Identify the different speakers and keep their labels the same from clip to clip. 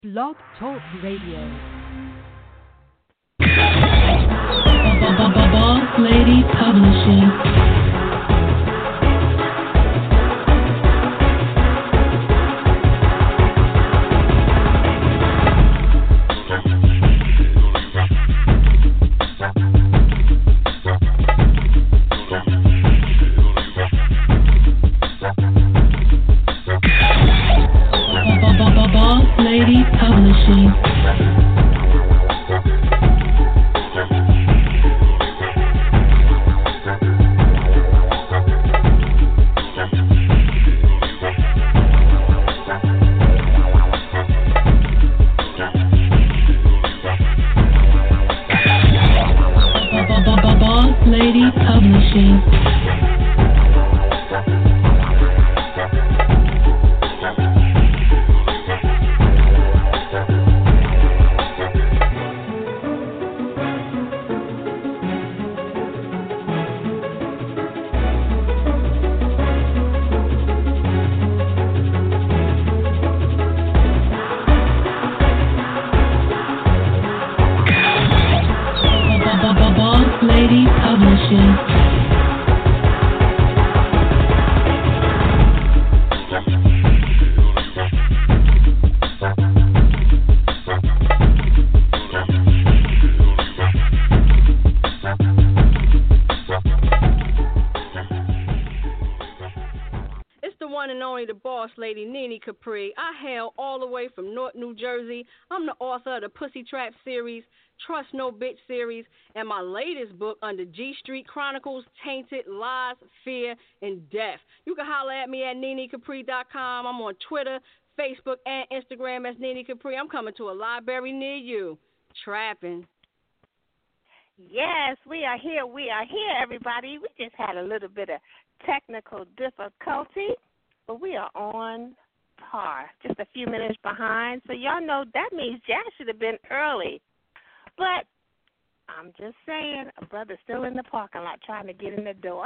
Speaker 1: Blog Talk Radio.
Speaker 2: Boss Lady Publishing. Lady Publishing. Boss Lady Publishing. Lady Publishing.
Speaker 3: It's the one and only the boss lady, Nene Capri. I hail all the way from North New Jersey. I'm the author of the Pussy Trap series, Trust No Bitch series, and my latest book under G Street Chronicles, Tainted, Lies, Fear, and Death. You can holler at me at NeneCapri.com. I'm on Twitter, Facebook, and Instagram as Nene Capri. I'm coming to a library near you. Trapping.
Speaker 4: Yes, we are here. We are here, everybody. We just had a little bit of technical difficulty, but we are on par, just a few minutes behind. So y'all know that means Jack should have been early. But I'm just saying, a brother's still in the parking lot trying to get in the door.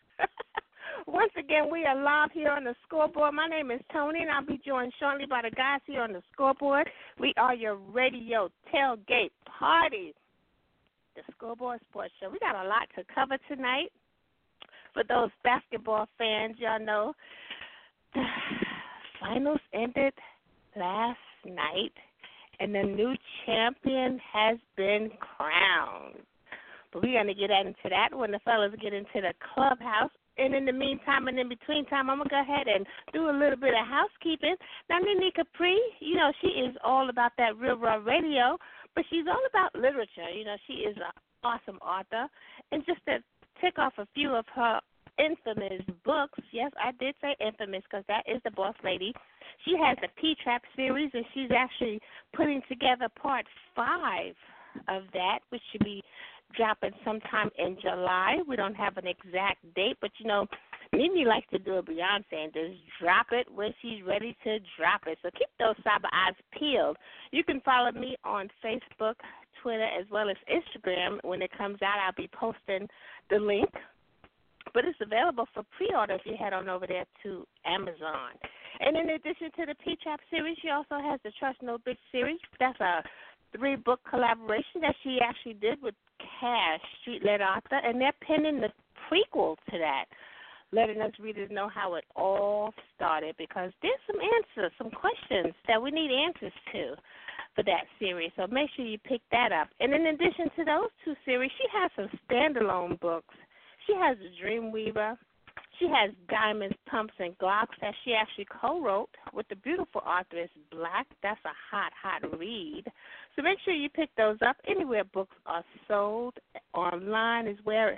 Speaker 4: Once again, we are live here on the scoreboard. My name is Tony, and I'll be joined shortly by the guys here on the scoreboard. We are your radio tailgate party, the Scoreboard Sports Show. We got a lot to cover tonight. For those basketball fans, y'all know the finals ended last night, and the new champion has been crowned. But we're going to get into that when the fellas get into the clubhouse. And in the meantime and in between time, I'm going to go ahead and do a little bit of housekeeping. Now, Nene Capri, you know, she is all about that real raw radio, but she's all about literature. You know, she is an awesome author. And just to tick off a few of her infamous books, yes, I did say infamous because that is the boss lady. She has the P-Trap series, and she's actually putting together part 5 of that, which should be dropping sometime in July. We don't have an exact date, but, you know, Mimi likes to do a Beyonce and just drop it when she's ready to drop it. So keep those cyber eyes peeled. You can follow me on Facebook, Twitter, as well as Instagram. When it comes out, I'll be posting the link. But it's available for pre-order if you head on over there to Amazon. And in addition to the P-Trap series, she also has the Trust No Bitch series. That's a 3-book collaboration that she actually did with Cash, street-led author, and they're penning the prequel to that, letting us readers know how it all started, because there's some answers, some questions that we need answers to for that series. So make sure you pick that up. And in addition to those 2 series, she has some standalone books. She has The Dreamweaver. She has Diamonds, Pumps, and Glocks that she actually co-wrote with the beautiful authoress Black. That's a hot, hot read. So make sure you pick those up anywhere books are sold, online as well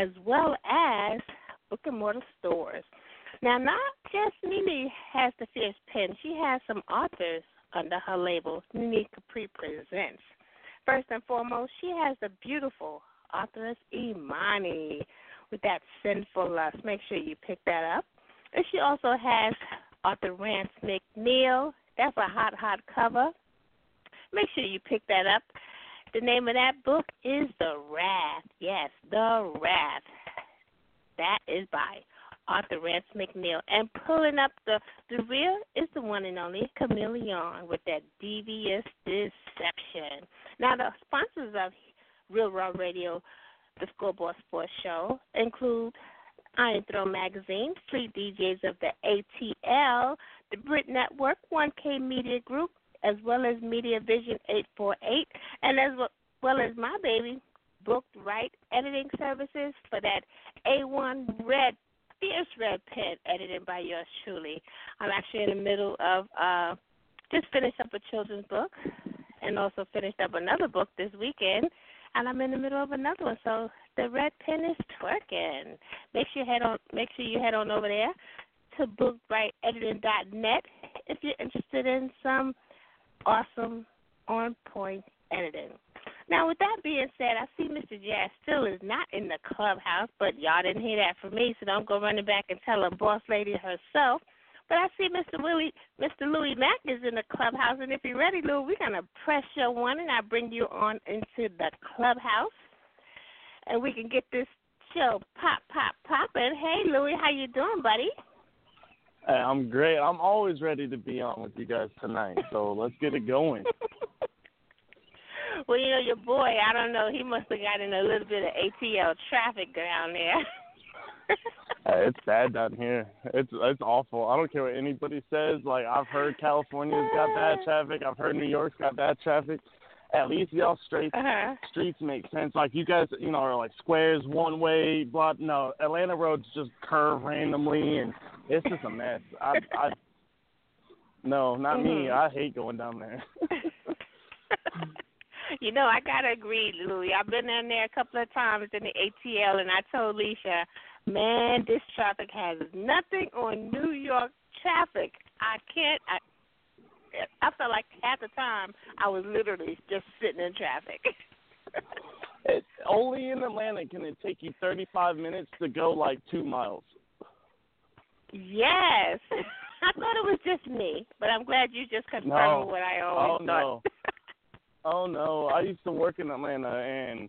Speaker 4: as brick-and-mortar stores. Now, not just Nene has the fierce pen. She has some authors under her label, Nene Capri Presents. First and foremost, she has the beautiful authoress Imani with that Sinful Lust. Make sure you pick that up. And she also has author Rance McNeil. That's a hot, hot cover. Make sure you pick that up. The name of that book is The Wrath. Yes, The Wrath. That is by Arthur Rance McNeil. And pulling up the rear is the one and only Chameleon with that devious deception. Now, the sponsors of Real Raw Radio, the Scoreboard Sports Show, include Iron Throne Magazine, Fleet DJs of the ATL, the Brit Network, 1K Media Group, as well as Media Vision 848, and as well as my baby, Booked Right Editing Services for that A1 Red, fierce red pen edited by yours truly. I'm actually in the middle of just finished up a children's book and also finished up another book this weekend, and I'm in the middle of another one. So the red pen is twerking. Make sure you head on over there to bookedrightediting.net if you're interested in some awesome on-point editing. Now, with that being said, I see Mr. Jazz still is not in the clubhouse, but y'all didn't hear that from me, so don't go running back and tell a boss lady herself. But I see Mr. Louis Mack is in the clubhouse, and if you're ready, Lou, we're going to press your one, and I bring you on into the clubhouse, and we can get this show popping. Hey, Louis, how you doing, buddy?
Speaker 5: Hey, I'm great. I'm always ready to be on with you guys tonight, so let's get it going.
Speaker 4: Well, you know, your boy, I don't know, he must have got in a little bit of ATL traffic down there.
Speaker 5: It's bad down here. It's awful. I don't care what anybody says. Like, I've heard California's got bad traffic. I've heard New York's got bad traffic. At least y'all streets make sense. Like, you guys, you know, are like squares, one way, blah. No, Atlanta roads just curve randomly, and it's just a mess. No, not me. I hate going down there.
Speaker 4: You know, I got to agree, Louis. I've been down there a couple of times in the ATL, and I told Leisha, man, this traffic has nothing on New York traffic. I felt like half the time I was literally just sitting in traffic.
Speaker 5: Only in Atlanta can it take you 35 minutes to go like 2 miles.
Speaker 4: Yes. I thought it was just me, but I'm glad you just confirmed what I always thought.
Speaker 5: Oh, no. I used to work in Atlanta, and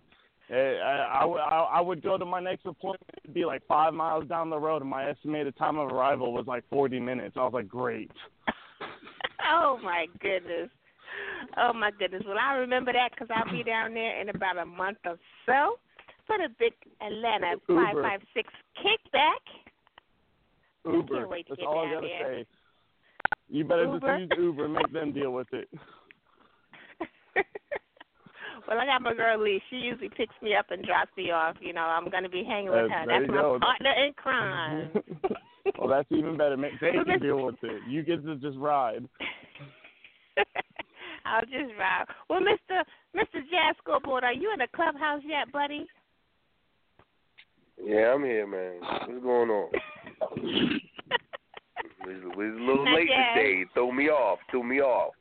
Speaker 5: I would go to my next appointment. It'd be like 5 miles down the road, and my estimated time of arrival was like 40 minutes. I was like, great.
Speaker 4: Oh, my goodness. Well, I remember that because I'll be down there in about a month or so for the big Atlanta 556 kickback.
Speaker 5: Uber.
Speaker 4: Can't wait to
Speaker 5: That's
Speaker 4: get
Speaker 5: all I
Speaker 4: down
Speaker 5: got to
Speaker 4: there.
Speaker 5: say. You better
Speaker 4: Uber?
Speaker 5: just use Uber and make them deal with it.
Speaker 4: Well, I got my girl Lee. She usually picks me up and drops me off. You know, I'm going to be hanging with her. That's my partner in crime.
Speaker 5: Well, that's even better. They can deal with it. You get to just ride.
Speaker 4: I'll just ride. Well, Mr. Jazz Scoreboard, are you in the clubhouse yet, buddy?
Speaker 6: Yeah, I'm here, man. What's going on? We're a little late today. Threw me off a little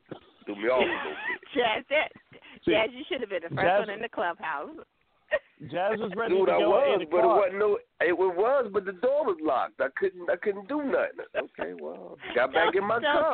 Speaker 6: bit.
Speaker 4: Jazz, you should have been the first one in the clubhouse.
Speaker 5: Jazz was ready
Speaker 6: Dude,
Speaker 5: to go at 8 o'clock.
Speaker 6: But it wasn't it was, but the door was locked. I couldn't do nothing. Okay, well, got back in my car.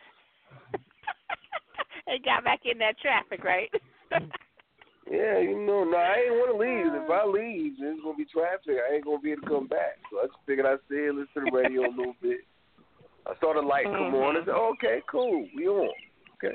Speaker 4: And got back in that traffic, right?
Speaker 6: Yeah, you know, no, I ain't want to leave. If I leave, there's going to be traffic. I ain't going to be able to come back. So I just figured I'd stay and listen to the radio a little bit. I saw the light come on. I said, okay, cool. We on. Okay.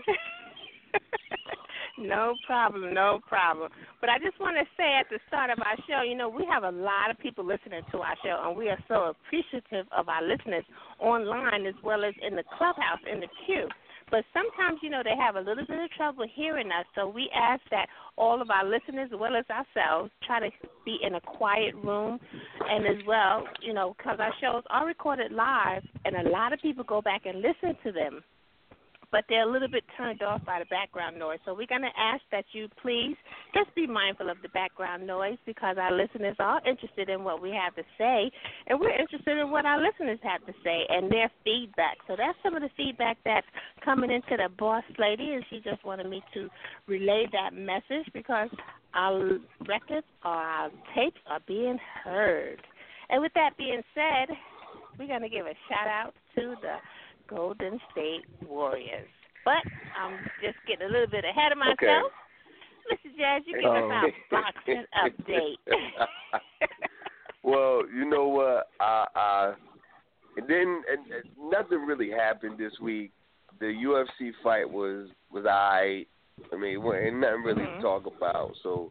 Speaker 4: No problem. But I just want to say at the start of our show, you know, we have a lot of people listening to our show, and we are so appreciative of our listeners online as well as in the clubhouse, in the queue. But sometimes, you know, they have a little bit of trouble hearing us, so we ask that all of our listeners as well as ourselves try to be in a quiet room, and as well, you know, because our shows are recorded live, and a lot of people go back and listen to them, but they're a little bit turned off by the background noise. So we're going to ask that you please just be mindful of the background noise because our listeners are interested in what we have to say, and we're interested in what our listeners have to say and their feedback. So that's some of the feedback that's coming into the boss lady, and she just wanted me to relay that message because our records or our tapes are being heard. And with that being said, we're going to give a shout-out to the Golden State Warriors. But I'm just getting a little bit ahead of myself. Okay. Mr. Jazz, you give us our boxing update.
Speaker 6: Well, you know what? And then nothing really happened this week. The UFC fight was alright. I mean, ain't nothing really to talk about. So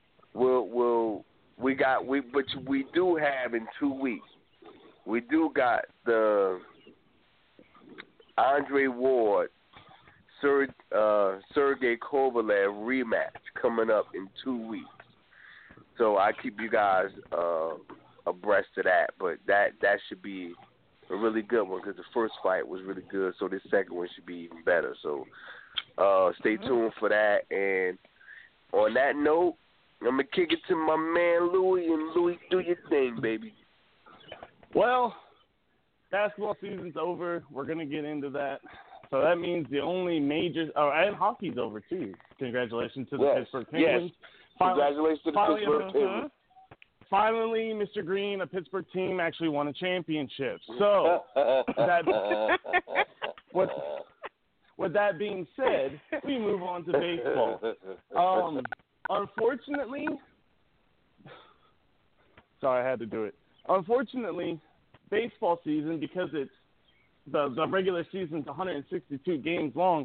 Speaker 6: but we do have in 2 weeks. We do got the Andre Ward, Sergey Kovalev rematch coming up in 2 weeks. So I keep you guys abreast of that. But that should be a really good one because the first fight was really good. So this second one should be even better. So stay tuned for that. And on that note, I'm going to kick it to my man Louie, and Louie, do your thing, baby.
Speaker 5: Well, basketball season's over. We're going to get into that. So that means the only major and hockey's over, too. Congratulations to the Pittsburgh Penguins.
Speaker 6: Yes. Congratulations to the Pittsburgh Penguins.
Speaker 5: Finally, Mr. Green, a Pittsburgh team, actually won a championship. So, with that being said, we move on to baseball. Unfortunately, sorry, I had to do it. Unfortunately, baseball season, because it's the regular season's 162 games long,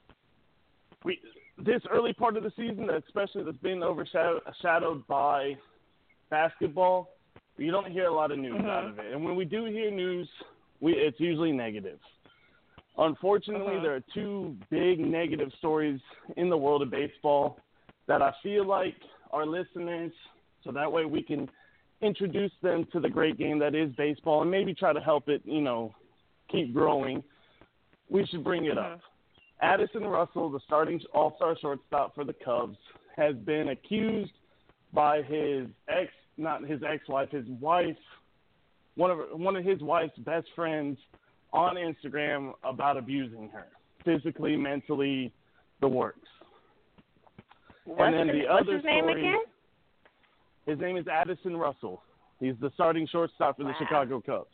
Speaker 5: this early part of the season, especially that's been overshadowed by basketball, you don't hear a lot of news out of it. And when we do hear news, it's usually negative. Unfortunately, there are two big negative stories in the world of baseball that I feel like our listeners, so that way we can introduce them to the great game that is baseball and maybe try to help it, keep growing, we should bring it up. Addison Russell, the starting all-star shortstop for the Cubs, has been accused by his wife, one of his wife's best friends on Instagram about abusing her, physically, mentally, the works.
Speaker 4: What's his name again?
Speaker 5: His name is Addison Russell. He's the starting shortstop for the Chicago Cubs.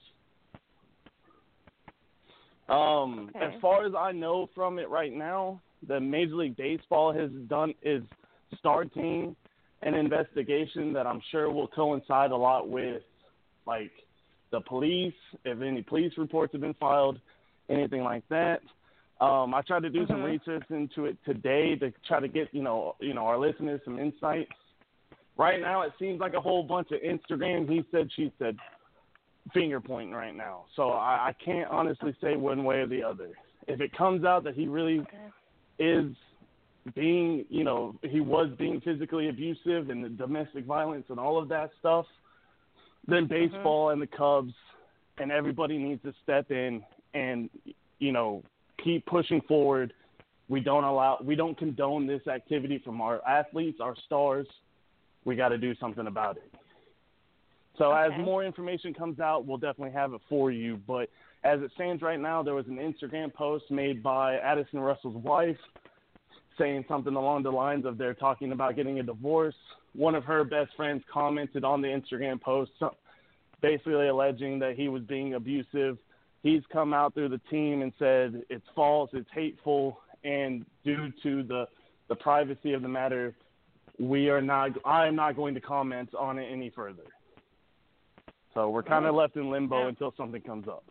Speaker 5: As far as I know from it right now, the Major League Baseball is starting an investigation that I'm sure will coincide a lot with, like, the police, if any police reports have been filed, anything like that. I tried to do some research into it today to try to get, our listeners some insight. Right now, it seems like a whole bunch of Instagram, he said, she said, finger pointing right now. So I can't honestly say one way or the other. If it comes out that he really is being, he was being physically abusive and the domestic violence and all of that stuff, then baseball and the Cubs and everybody needs to step in and, keep pushing forward. We don't condone this activity from our athletes, our stars. We got to do something about it. So as more information comes out, we'll definitely have it for you. But as it stands right now, there was an Instagram post made by Addison Russell's wife saying something along the lines of they're talking about getting a divorce. One of her best friends commented on the Instagram post basically alleging that he was being abusive. He's come out through the team and said it's false, it's hateful, and due to the privacy of the matter, I am not going to comment on it any further. So we're kind of left in limbo until something comes up.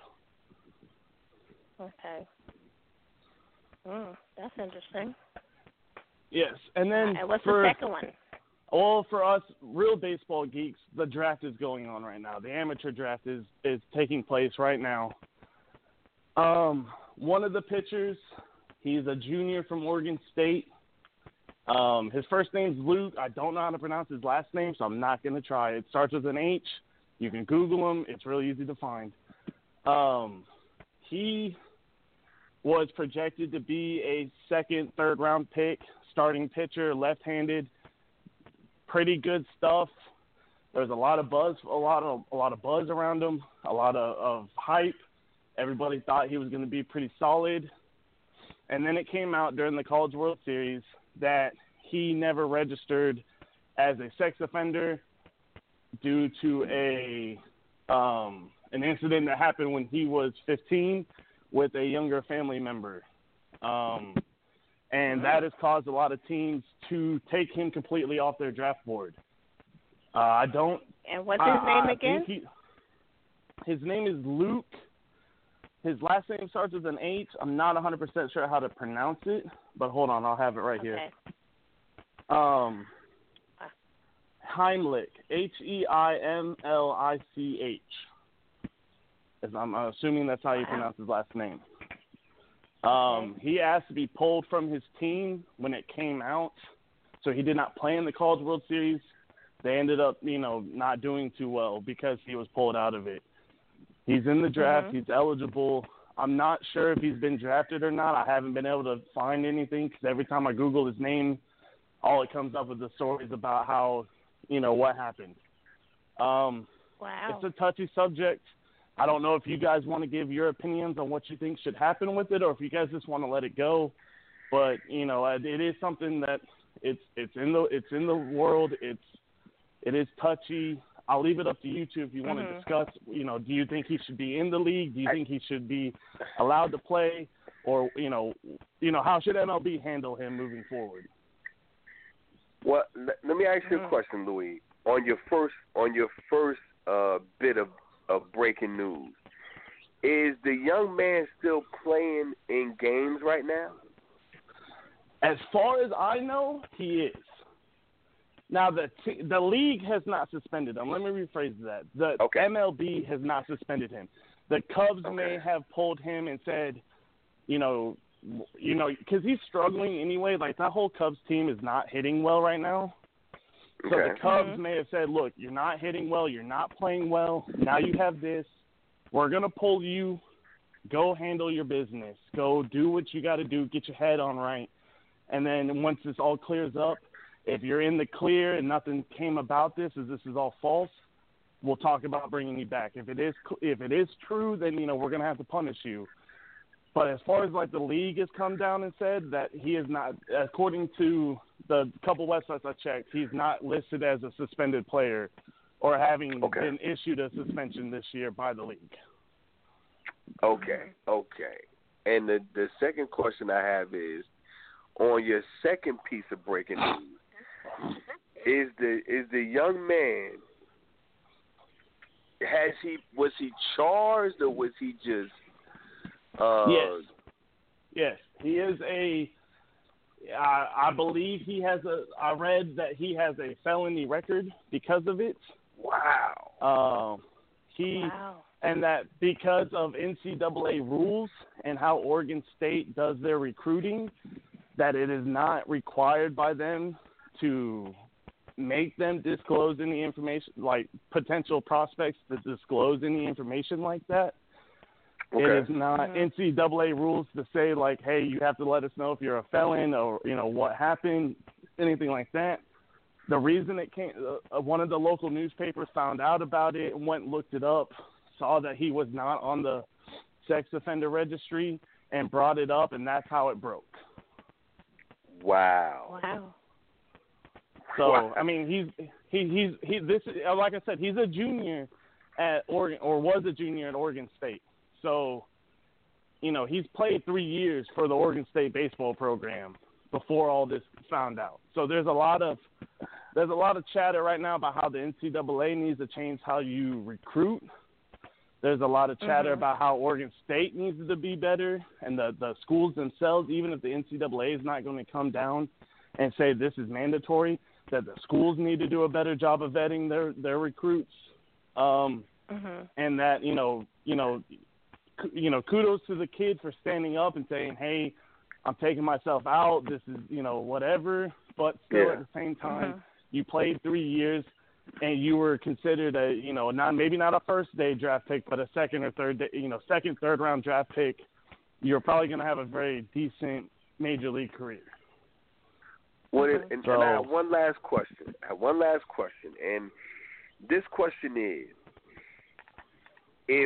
Speaker 4: Okay. That's interesting.
Speaker 5: Yes, and then
Speaker 4: and what's the second one?
Speaker 5: Well, for us real baseball geeks, the draft is going on right now. The amateur draft is taking place right now. One of the pitchers, he's a junior from Oregon State. His first name's Luke. I don't know how to pronounce his last name, so I'm not going to try. It starts with an H. You can Google him. It's really easy to find. He was projected to be a second, third-round pick, starting pitcher, left-handed. Pretty good stuff. There's a lot of buzz, a lot of buzz around him, a lot of hype. Everybody thought he was going to be pretty solid. And then it came out during the College World Series that he never registered as a sex offender due to an incident that happened when he was 15 with a younger family member. And that has caused a lot of teams to take him completely off their draft board. I don't
Speaker 4: And what's his name again?
Speaker 5: His name is Luke. His last name starts with an H. I'm not 100% sure how to pronounce it, but hold on, I'll have it right here. Heimlich, Heimlich. I'm assuming that's how you pronounce his last name. He asked to be pulled from his team when it came out, so he did not play in the College World Series. They ended up, not doing too well because he was pulled out of it. He's in the draft. He's eligible. I'm not sure if he's been drafted or not. I haven't been able to find anything because every time I Google his name, all it comes up with the stories about how, what happened.
Speaker 4: Wow.
Speaker 5: It's a touchy subject. I don't know if you guys want to give your opinions on what you think should happen with it or if you guys just want to let it go. But, it is something that it's in the world. It is touchy. I'll leave it up to you two if you want to discuss, do you think he should be in the league? Do you think he should be allowed to play? Or, how should MLB handle him moving forward?
Speaker 6: Well, let me ask you a question, Louis. On your first bit of breaking news, is the young man still playing in games right now?
Speaker 5: As far as I know, he is. Now, the league has not suspended him. Let me rephrase that. The MLB has not suspended him. The Cubs may have pulled him and said, because he's struggling anyway. Like, that whole Cubs team is not hitting well right now. So the Cubs may have said, look, you're not hitting well. You're not playing well. Now you have this. We're going to pull you. Go handle your business. Go do what you got to do. Get your head on right. And then once this all clears up, if you're in the clear and nothing came about this, as this is all false, we'll talk about bringing you back. If it is true, then, we're going to have to punish you. But as far as, the league has come down and said that he is not, according to the couple websites I checked, he's not listed as a suspended player or having been issued a suspension this year by the league.
Speaker 6: Okay. And the second question I have is, on your second piece of breaking news, is the young man, was he charged or was he just
Speaker 5: Yes, he is I believe I read that he has a felony record because of it.
Speaker 6: Wow.
Speaker 5: And that because of NCAA rules and how Oregon State does their recruiting, that it is not required by them to make them disclose any information, like potential prospects to disclose any information like that. It is not NCAA rules to say, hey, you have to let us know if you're a felon or, what happened, anything like that. The reason it came, one of the local newspapers found out about it, went and looked it up, saw that he was not on the sex offender registry and brought it up, and that's how it broke.
Speaker 6: Wow.
Speaker 5: So, I mean, he's like I said, he's a junior at Oregon, or was a junior at Oregon State. So, he's played 3 years for the Oregon State baseball program before all this found out. So there's a lot of chatter right now about how the NCAA needs to change how you recruit. There's a lot of chatter about how Oregon State needs to be better, and the schools themselves, even if the NCAA is not going to come down and say this is mandatory, that the schools need to do a better job of vetting their recruits, and that kudos to the kid for standing up and saying, hey, I'm taking myself out. This is whatever, but still at the same time, you played 3 years. And you were considered maybe not a first day draft pick, but a second or third round draft pick. You're probably going to have a very decent major league career.
Speaker 6: And I have one last question. And this question is,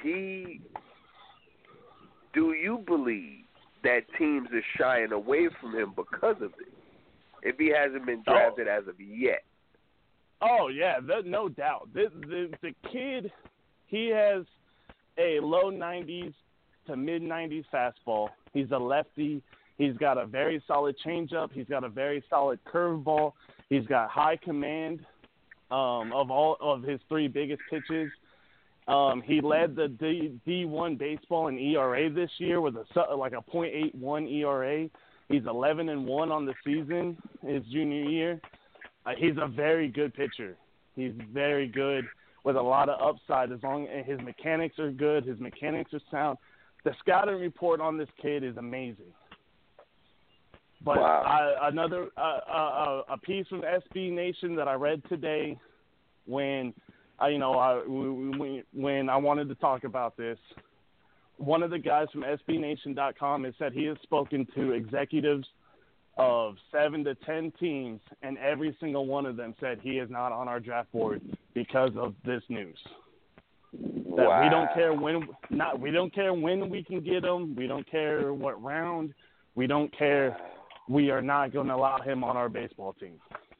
Speaker 6: do you believe that teams are shying away from him because of it? If he hasn't been drafted as of yet.
Speaker 5: Oh, yeah, no doubt. The kid, he has a low 90s to mid-90s fastball. He's a lefty. He's got a very solid changeup. He's got a very solid curveball. He's got high command. of all of his 3 biggest pitches. He led the D1 baseball in ERA this year with a .81 ERA. He's 11-1 on the season his junior year. He's a very good pitcher. He's very good with a lot of upside as long as his mechanics are good, his mechanics are sound. The scouting report on this kid is amazing. But
Speaker 6: wow.
Speaker 5: Another piece from SB Nation that I read today when when I wanted to talk about this, one of the guys from SBNation.com has said he has spoken to executives of 7 to 10 teams, and every single one of them said he is not on our draft board because of this news. That
Speaker 6: wow.
Speaker 5: we don't care when we can get him. We don't care what round. We don't care. We are not going to allow him on our baseball team.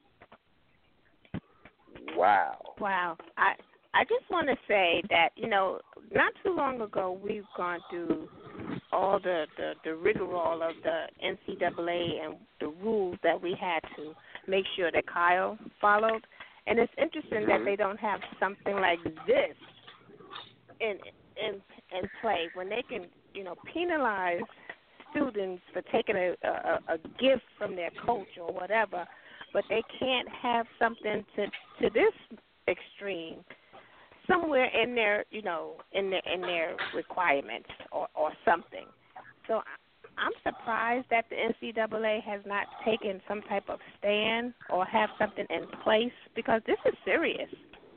Speaker 6: Wow.
Speaker 4: Wow. I just want to say that, not too long ago we've gone through all the rigmarole of the NCAA and the rules that we had to make sure that Kyle followed. And it's interesting that they don't have something like this in play when they can, penalize students for taking a gift from their coach or whatever, but they can't have something to this extreme somewhere in their, in their requirements or something. So I'm surprised that the NCAA has not taken some type of stand or have something in place, because this is serious.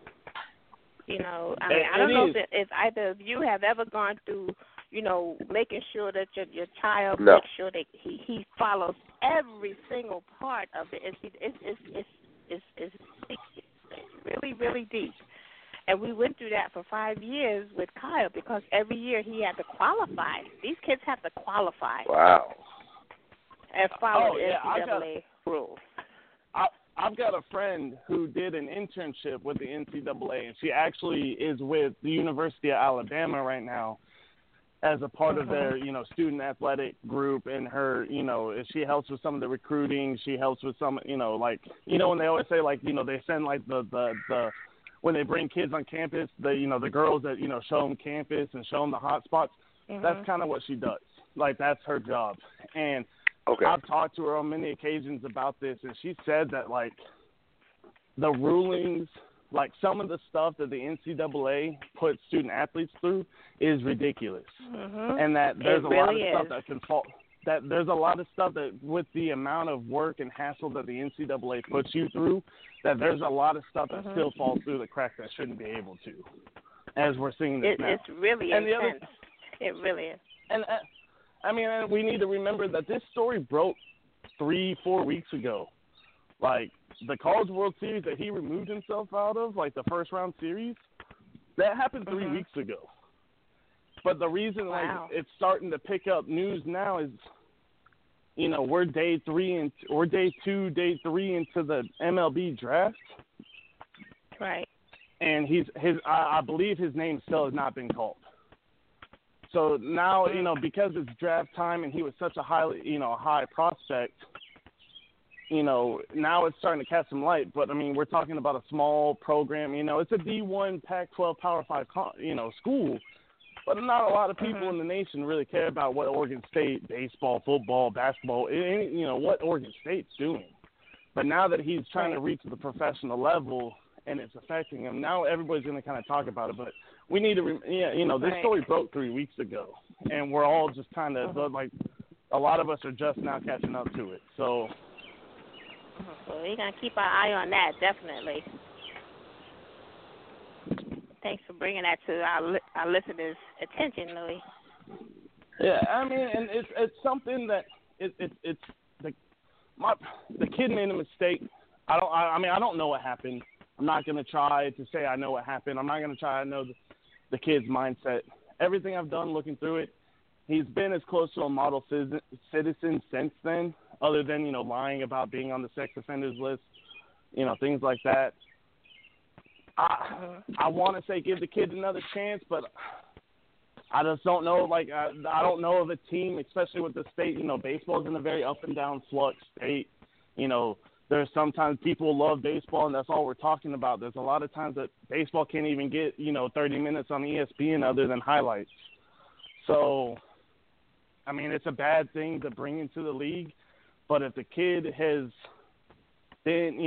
Speaker 4: I don't know if either of you have ever gone through, making sure that your child makes sure that he follows every single part of the NCAA. It's really, really deep. And we went through that for 5 years with Kyle, because every year he had to qualify. These kids have to qualify.
Speaker 6: Wow.
Speaker 4: And follow the NCAA rules.
Speaker 5: I've got a friend who did an internship with the NCAA, and she actually is with the University of Alabama right now as a part of their, student athletic group. And her, she helps with some of the recruiting. She helps with some, when they always say, they send, the when they bring kids on campus, the girls that, show them campus and show them the hot spots. That's kind of what she does. That's her job. And I've talked to her on many occasions about this, and she said that, the rulings, some of the stuff that the NCAA puts student athletes through is ridiculous. And that there's a lot of stuff that can fall. That there's a lot of stuff that, with the amount of work and hassle that the NCAA puts you through, that there's a lot of stuff that still falls through the cracks that shouldn't be able to, as we're seeing this now.
Speaker 4: It's really intense. It really is.
Speaker 5: And we need to remember that this story broke 3-4 weeks ago. The College World Series that he removed himself out of, the first round series, that happened 3 weeks ago. But the reason it's starting to pick up news now is, we're day 3 or day 2, day 3 into the MLB draft.
Speaker 4: Right.
Speaker 5: And I believe his name still has not been called. So now, because it's draft time and he was such a high prospect, now it's starting to cast some light. But, we're talking about a small program. It's a D1 Pac-12 Power 5, school. But not a lot of people in the nation really care about what Oregon State, baseball, football, basketball, what Oregon State's doing. But now that he's trying to reach the professional level and it's affecting him, now everybody's going to kind of talk about it. But we need to, this story broke 3 weeks ago, and we're all just kind of, a lot of us are just now catching up to it. So
Speaker 4: we're going to keep our eye on that, definitely. Thanks for bringing that to our listeners' attention, Louis.
Speaker 5: Yeah, and it's something that it's the kid made a mistake. I don't know what happened. I'm not going to try to say I know what happened. I'm not going to try to know the kid's mindset. Everything I've done looking through it, he's been as close to a model citizen since then, other than, lying about being on the sex offenders list, things like that. I want to say give the kids another chance, but I just don't know. I don't know of a team, especially with the state. Baseball's in a very up and down flux state. There's sometimes people love baseball, and that's all we're talking about. There's a lot of times that baseball can't even get, 30 minutes on ESPN other than highlights. So, I mean, it's a bad thing to bring into the league, but if the kid has been,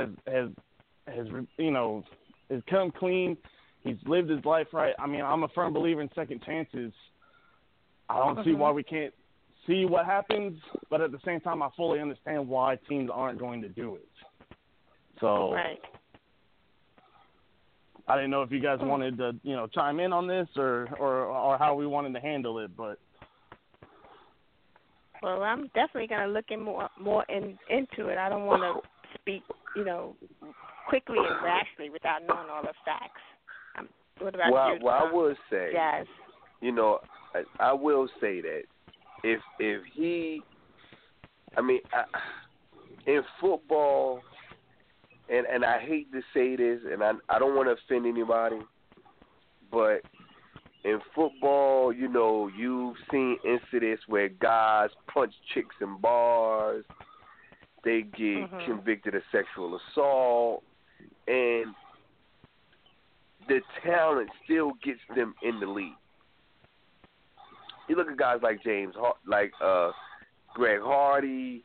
Speaker 5: has come clean, he's lived his life right. I mean, I'm a firm believer in second chances. I don't see why we can't see what happens, but at the same time, I fully understand why teams aren't going to do it. So,
Speaker 4: right.
Speaker 5: I didn't know if you guys wanted to, chime in on this or how we wanted to handle it, but.
Speaker 4: Well, I'm definitely going to look more into it. I don't want to speak, quickly and rashly without knowing all the facts. What about you?
Speaker 6: Well, I will say,
Speaker 4: Jazz?
Speaker 6: I will say that if he, in football, and I hate to say this, and I don't want to offend anybody, but in football, you've seen incidents where guys punch chicks in bars, they get convicted of sexual assault, and the talent still gets them in the league. You look at guys like Greg Hardy,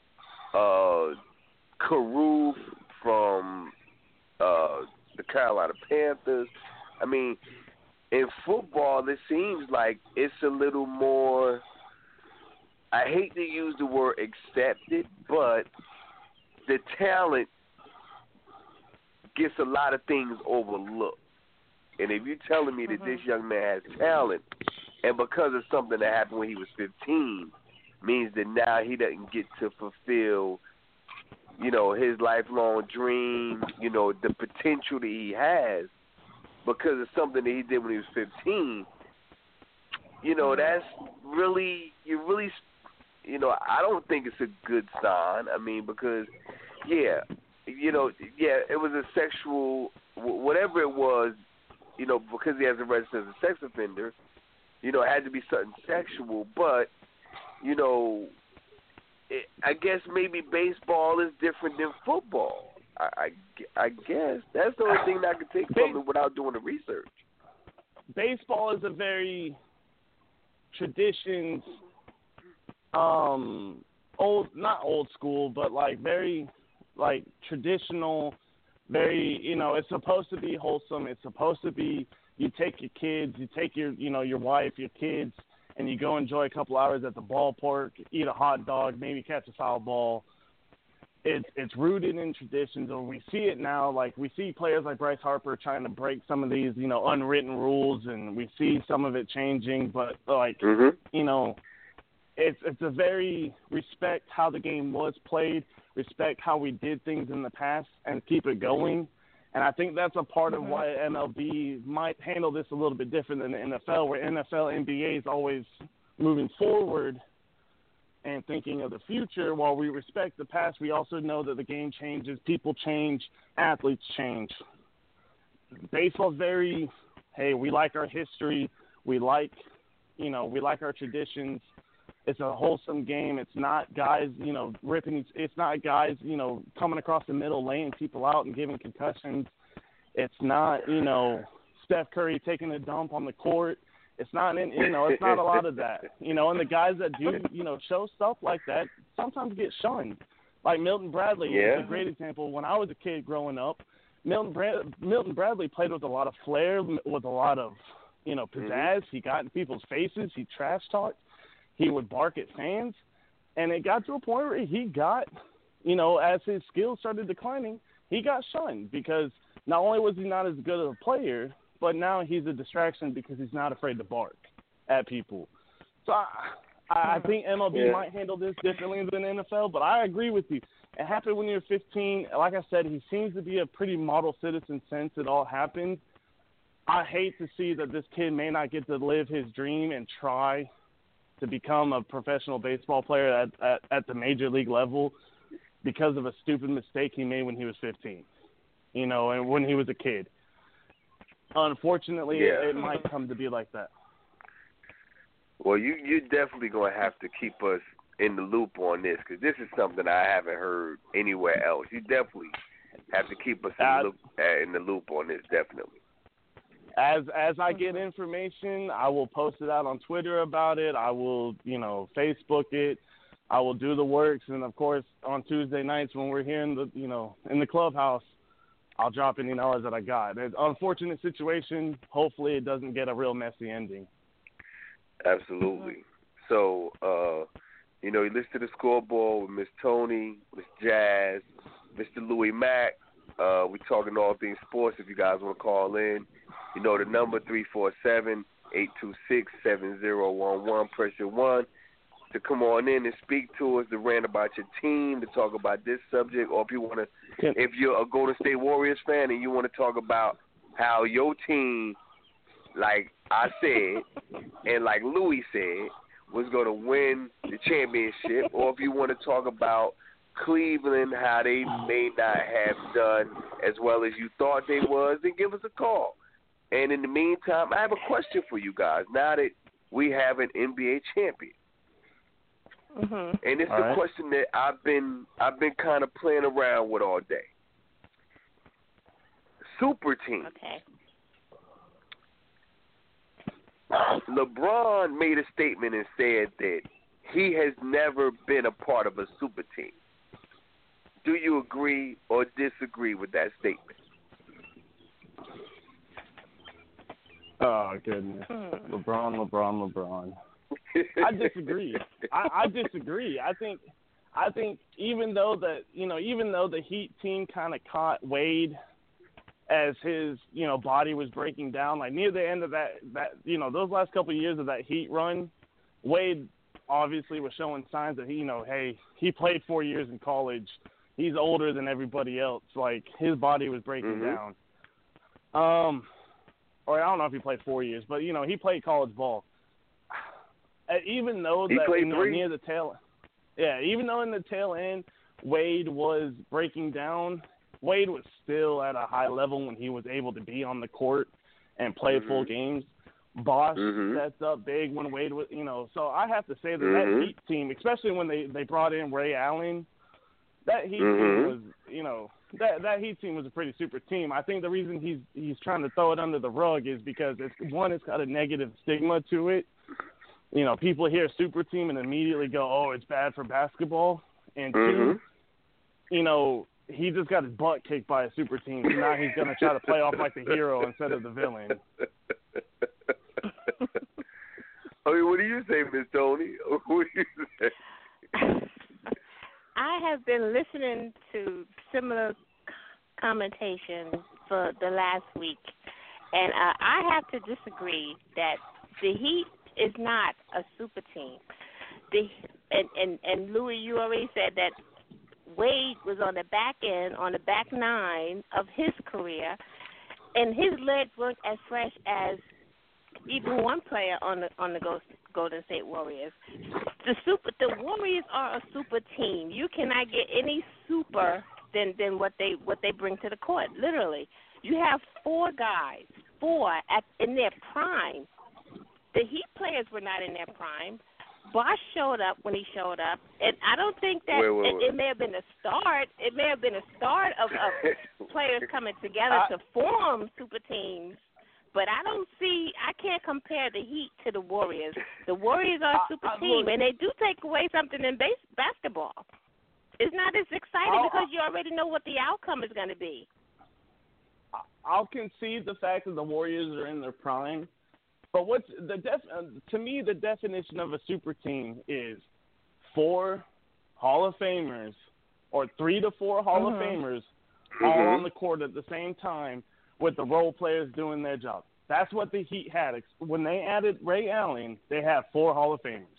Speaker 6: Caruth from the Carolina Panthers. I mean, in football, it seems like it's a little more, I hate to use the word accepted, but the talent gets a lot of things overlooked. And if you're telling me that this young man has talent, and because of something that happened when he was 15, means that now he doesn't get to fulfill, his lifelong dream, the potential that he has because of something that he did when he was 15, that's really, I don't think it's a good sign. I mean, because, it was a sexual, whatever it was, because he has a register as a sex offender, it had to be something sexual, but, I guess maybe baseball is different than football. I guess. That's the only thing that I can take from it without doing the research.
Speaker 5: Baseball is a very traditions, not old school, but very traditional, very, it's supposed to be wholesome. It's supposed to be, you take your kids, you take your wife, your kids, and you go enjoy a couple hours at the ballpark, eat a hot dog, maybe catch a foul ball. It's rooted in traditions, and we see it now. We see players like Bryce Harper trying to break some of these, unwritten rules, and we see some of it changing. But it's a very respect how the game was played, respect how we did things in the past, and keep it going. And I think that's a part of why MLB might handle this a little bit different than the NFL, where NFL, NBA is always moving forward and thinking of the future. While we respect the past, we also know that the game changes, people change, athletes change. Baseball's very, hey, we like our history, we like our traditions. It's a wholesome game. It's not guys, ripping. It's not guys, coming across the middle, laying people out and giving concussions. It's not, Steph Curry taking a dump on the court. It's not, it's not a lot of that. And the guys that do, show stuff like that sometimes get shunned. Like Milton Bradley is a great example. When I was a kid growing up, Milton Bradley played with a lot of flair, with a lot of, pizzazz. He got in people's faces. He trash talked. He would bark at fans, and it got to a point where he got, as his skills started declining, he got shunned because not only was he not as good of a player, but now he's a distraction because he's not afraid to bark at people. So I think MLB might handle this differently than NFL, but I agree with you. It happened when you were 15. Like I said, he seems to be a pretty model citizen since it all happened. I hate to see that this kid may not get to live his dream and try to become a professional baseball player at the major league level because of a stupid mistake he made when he was 15, and when he was a kid. Unfortunately, it might come to be like that.
Speaker 6: Well, you're definitely going to have to keep us in the loop on this, because this is something I haven't heard anywhere else. You definitely have to keep us in the loop on this, definitely.
Speaker 5: As I get information, I will post it out on Twitter about it. I will, Facebook it. I will do the works, and of course, on Tuesday nights when we're here in the clubhouse, I'll drop any knowledge that I got. It's an unfortunate situation. Hopefully, it doesn't get a real messy ending.
Speaker 6: Absolutely. So, you listen to the scoreboard with Miss Tony, Miss Jazz, Mr. Louis Mack. We're talking all things sports. If you guys want to call in, the number 347-826-7011. Press your 1 to come on in and speak to us, to rant about your team, to talk about this subject, or if you're a Golden State Warriors fan and you want to talk about how your team, like I said, and like Louis said, was going to win the championship, or if you want to talk about Cleveland, how they may not have done as well as you thought they was, then give us a call. And in the meantime, I have a question for you guys. Now that we have an NBA champion, and it's a question that I've been kind of playing around with all day. Super team.
Speaker 4: Okay.
Speaker 6: LeBron made a statement and said that he has never been a part of a super team. Do you agree or disagree with that statement?
Speaker 5: Oh, goodness. LeBron. I disagree. I disagree. I think even though the Heat team kind of caught Wade as his, body was breaking down, like near the end of that those last couple of years of that Heat run, Wade obviously was showing signs that he played 4 years in college. He's older than everybody else. Like his body was breaking down. Or I don't know if he played 4 years, but he played college ball. Even though that near the tail, even though in the tail end Wade was breaking down, Wade was still at a high level when he was able to be on the court and play full games. Bosh sets up big when Wade was, So I have to say that Heat team, especially when they brought in Ray Allen, that Heat team was, that Heat team was a pretty super team. I think the reason he's trying to throw it under the rug is because it's got a negative stigma to it. People hear super team and immediately go, oh, it's bad for basketball. And two, he just got his butt kicked by a super team. So now he's going to try to play off like the hero instead of the villain.
Speaker 6: What do you say, Miss Tony? What do you say?
Speaker 4: I have been listening to similar commentations for the last week, and I have to disagree that the Heat is not a super team. And Louis, you already said that Wade was on the back end, on the back nine of his career, and his legs weren't as fresh as even one player on the Golden State Warriors. The Warriors are a super team. You cannot get any super than what they bring to the court. Literally, you have four guys, in their prime. The Heat players were not in their prime. Bosh showed up when he showed up, and I don't think that it may have been a start. It may have been a start of players coming together to form super teams. But I can't compare the Heat to the Warriors. The Warriors are a super team, and they do take away something in basketball. It's not as exciting because you already know what the outcome is going to be.
Speaker 5: I'll concede the fact that the Warriors are in their prime. But what's to me, the definition of a super team is 4 Hall of Famers or 3 to 4 Hall of Famers all on the court at the same time with the role players doing their job. That's what the Heat had. When they added Ray Allen, they had 4 Hall of Famers.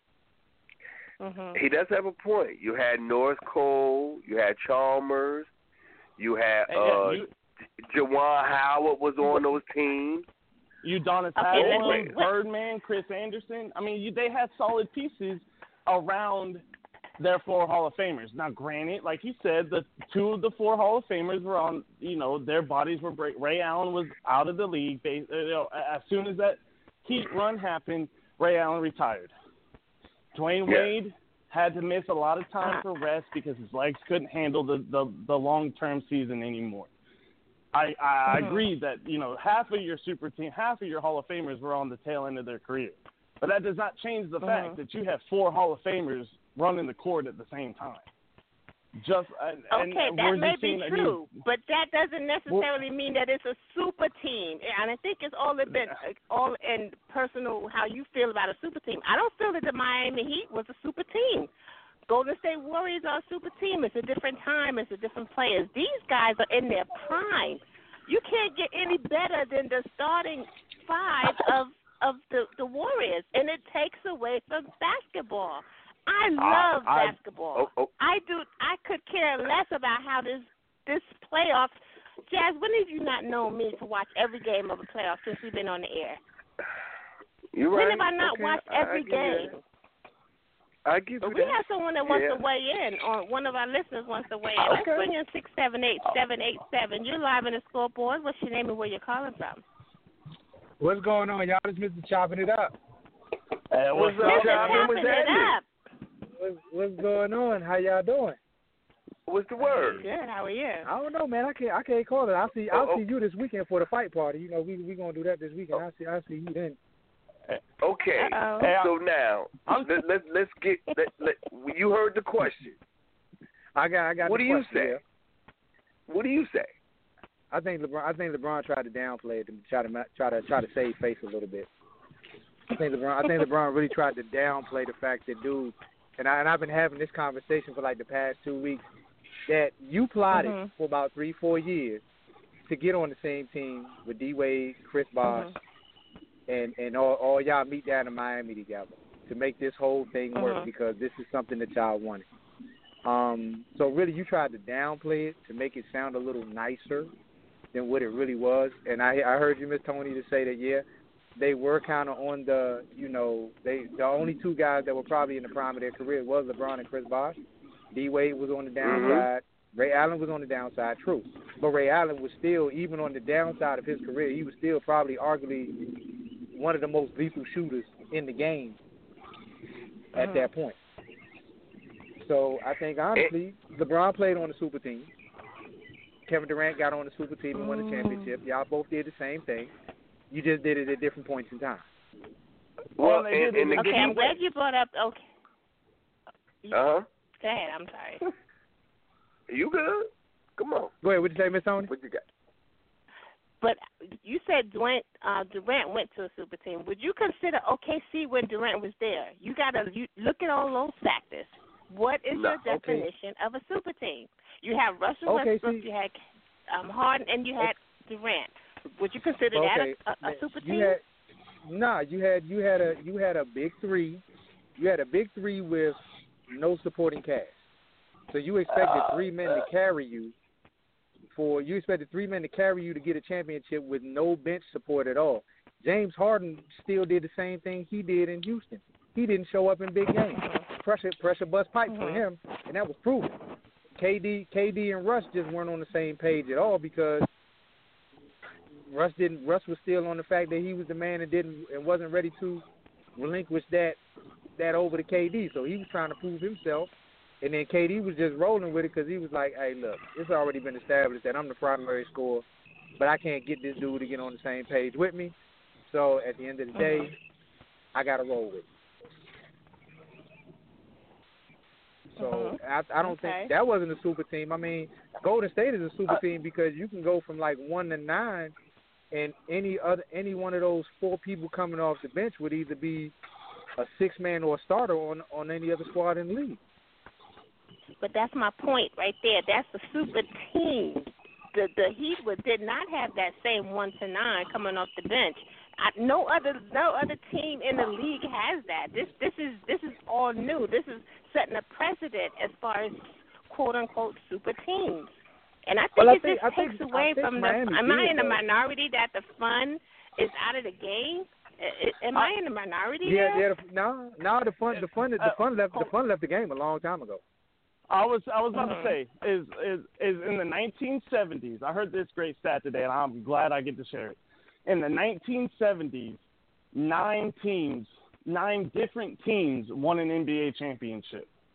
Speaker 6: He does have a point. You had Norris Cole, you had Chalmers, you had Juwan Howard was on those teams.
Speaker 5: Udonis Haslem, Birdman, Chris Anderson. I mean, they had solid pieces around their 4 Hall of Famers. Now, granted, like you said, the 2 of the 4 Hall of Famers were on, their bodies were break. Ray Allen was out of the league. As soon as that Heat run happened, Ray Allen retired. Dwayne Wade had to miss a lot of time for rest because his legs couldn't handle the long-term season anymore. I agree that, half of your super team, half of your Hall of Famers were on the tail end of their career. But that does not change the fact that you have 4 Hall of Famers running the court at the same time.
Speaker 4: That may be true, but that doesn't necessarily mean that it's a super team. And I think it's all in personal how you feel about a super team. I don't feel that the Miami Heat was a super team. Golden State Warriors are a super team. It's a different time. It's a different players. These guys are in their prime. You can't get any better than the starting 5 of the Warriors, and it takes away from basketball. I love basketball. I do. I could care less about how this playoffs. Jazz, when have you not known me to watch every game of a playoff since we've been on the air?
Speaker 6: You're right.
Speaker 4: When have I not watched every game?
Speaker 6: I give you
Speaker 4: we have someone that wants to weigh in, or one of our listeners wants to weigh in. Let's bring in 678-787. You're live in the scoreboard. What's your name and where you're calling from?
Speaker 7: What's going on, y'all? This is Mr. Chopping It Up.
Speaker 6: What's up,
Speaker 4: Chopping It Up?
Speaker 7: What's going on? How y'all doing?
Speaker 6: What's the word?
Speaker 4: Good. How are you?
Speaker 7: I don't know, man. I can't call it. I'll see you this weekend for the fight party. We gonna do that this weekend. I'll see you then.
Speaker 6: Okay. So now let's get. You heard the question.
Speaker 7: I got.
Speaker 6: What do you say?
Speaker 7: Here.
Speaker 6: What do you say?
Speaker 7: I think LeBron tried to downplay it and try to save face a little bit. I think LeBron really tried to downplay the fact that and I've been having this conversation for like the past 2 weeks, that you plotted for about 3-4 years to get on the same team with D Wade, Chris Bosh, and all y'all meet down in Miami together to make this whole thing work because this is something that y'all wanted. So really you tried to downplay it to make it sound a little nicer than what it really was. And I heard you, Miss Tony, to say that, they were kind of on the, the only 2 guys that were probably in the prime of their career was LeBron and Chris Bosh. D Wade was on the downside. Ray Allen was on the downside, true. But Ray Allen was still, even on the downside of his career, he was still probably arguably one of the most lethal shooters in the game at that point. So I think, honestly, LeBron played on the super team. Kevin Durant got on the super team and won the championship. Y'all both did the same thing. You just did it at different points in time.
Speaker 6: Well,
Speaker 4: I'm glad you brought up. Okay.
Speaker 6: Go
Speaker 4: ahead. I'm sorry.
Speaker 6: You good? Come on.
Speaker 7: Go ahead. What'd you say, Miss Tony?
Speaker 6: What you got?
Speaker 4: But you said Durant went to a super team. Would you consider OKC when Durant was there? You look at all those factors. What is your definition of a super team? You have Russell Westbrook, you had Harden, and you had Durant. Would you consider that a super team?
Speaker 7: You had a big 3. You had a big 3 with no supporting cast. So you expected 3 men to carry you. You expected 3 men to carry you to get a championship with no bench support at all. James Harden still did the same thing he did in Houston. He didn't show up in big games. Pressure bust pipe for him, and that was proven. KD and Russ just weren't on the same page at all because Russ was still on the fact that he was the man and wasn't ready to relinquish that over to KD. So he was trying to prove himself, and then KD was just rolling with it because he was like, "Hey, look, it's already been established that I'm the primary scorer, but I can't get this dude to get on the same page with me. So at the end of the day, I got to roll with it." So I don't think that wasn't a super team. I mean, Golden State is a super team because you can go from like 1 to 9. And any one of those 4 people coming off the bench would either be a 6-man or a starter on any other squad in the league.
Speaker 4: But that's my point right there. That's a super team. The Heat did not have that same 1 to 9 coming off the bench. No other team in the league has that. This is all new. This is setting a precedent as far as quote unquote super teams. And I think it takes away from the. Am I in the minority that the fun is out of the game? Am I in the minority?
Speaker 7: Yeah. No. The fun left the game a long time ago.
Speaker 5: I was about to say is in the 1970s. I heard this great stat today, and I'm glad I get to share it. In the 1970s, 9 different teams won an NBA championship.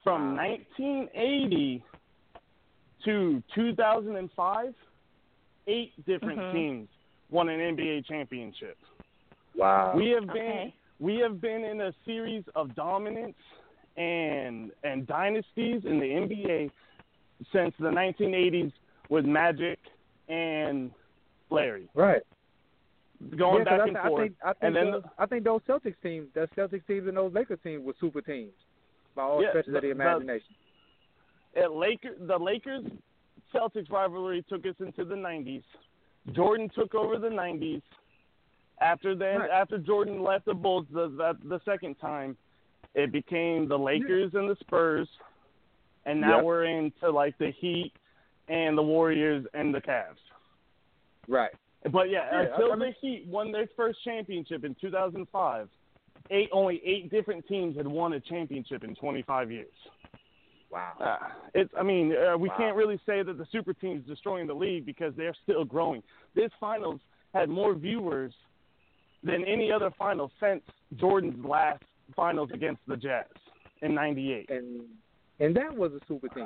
Speaker 5: From 1980 to 2005, 8 different teams won an NBA championship.
Speaker 7: Wow.
Speaker 5: We have been in a series of dominance and dynasties in the NBA since the 1980s with Magic and Larry.
Speaker 7: Right.
Speaker 5: Going back and forth.
Speaker 7: I think those Celtics teams, and those Lakers teams were super teams by all stretches of the imagination.
Speaker 5: The Lakers Celtics rivalry took us into the 90s. Jordan took over the 90s. After Jordan left the Bulls the second time, it became the Lakers and the Spurs, and now we're into like the Heat and the Warriors and the Cavs.
Speaker 7: Right.
Speaker 5: But until the Heat won their first championship in 2005, only 8 different teams had won a championship in 25 years.
Speaker 7: Wow.
Speaker 5: We can't really say that the super team's destroying the league because they're still growing. This finals had more viewers than any other finals since Jordan's last finals against the Jazz in '98.
Speaker 7: And that was a super team.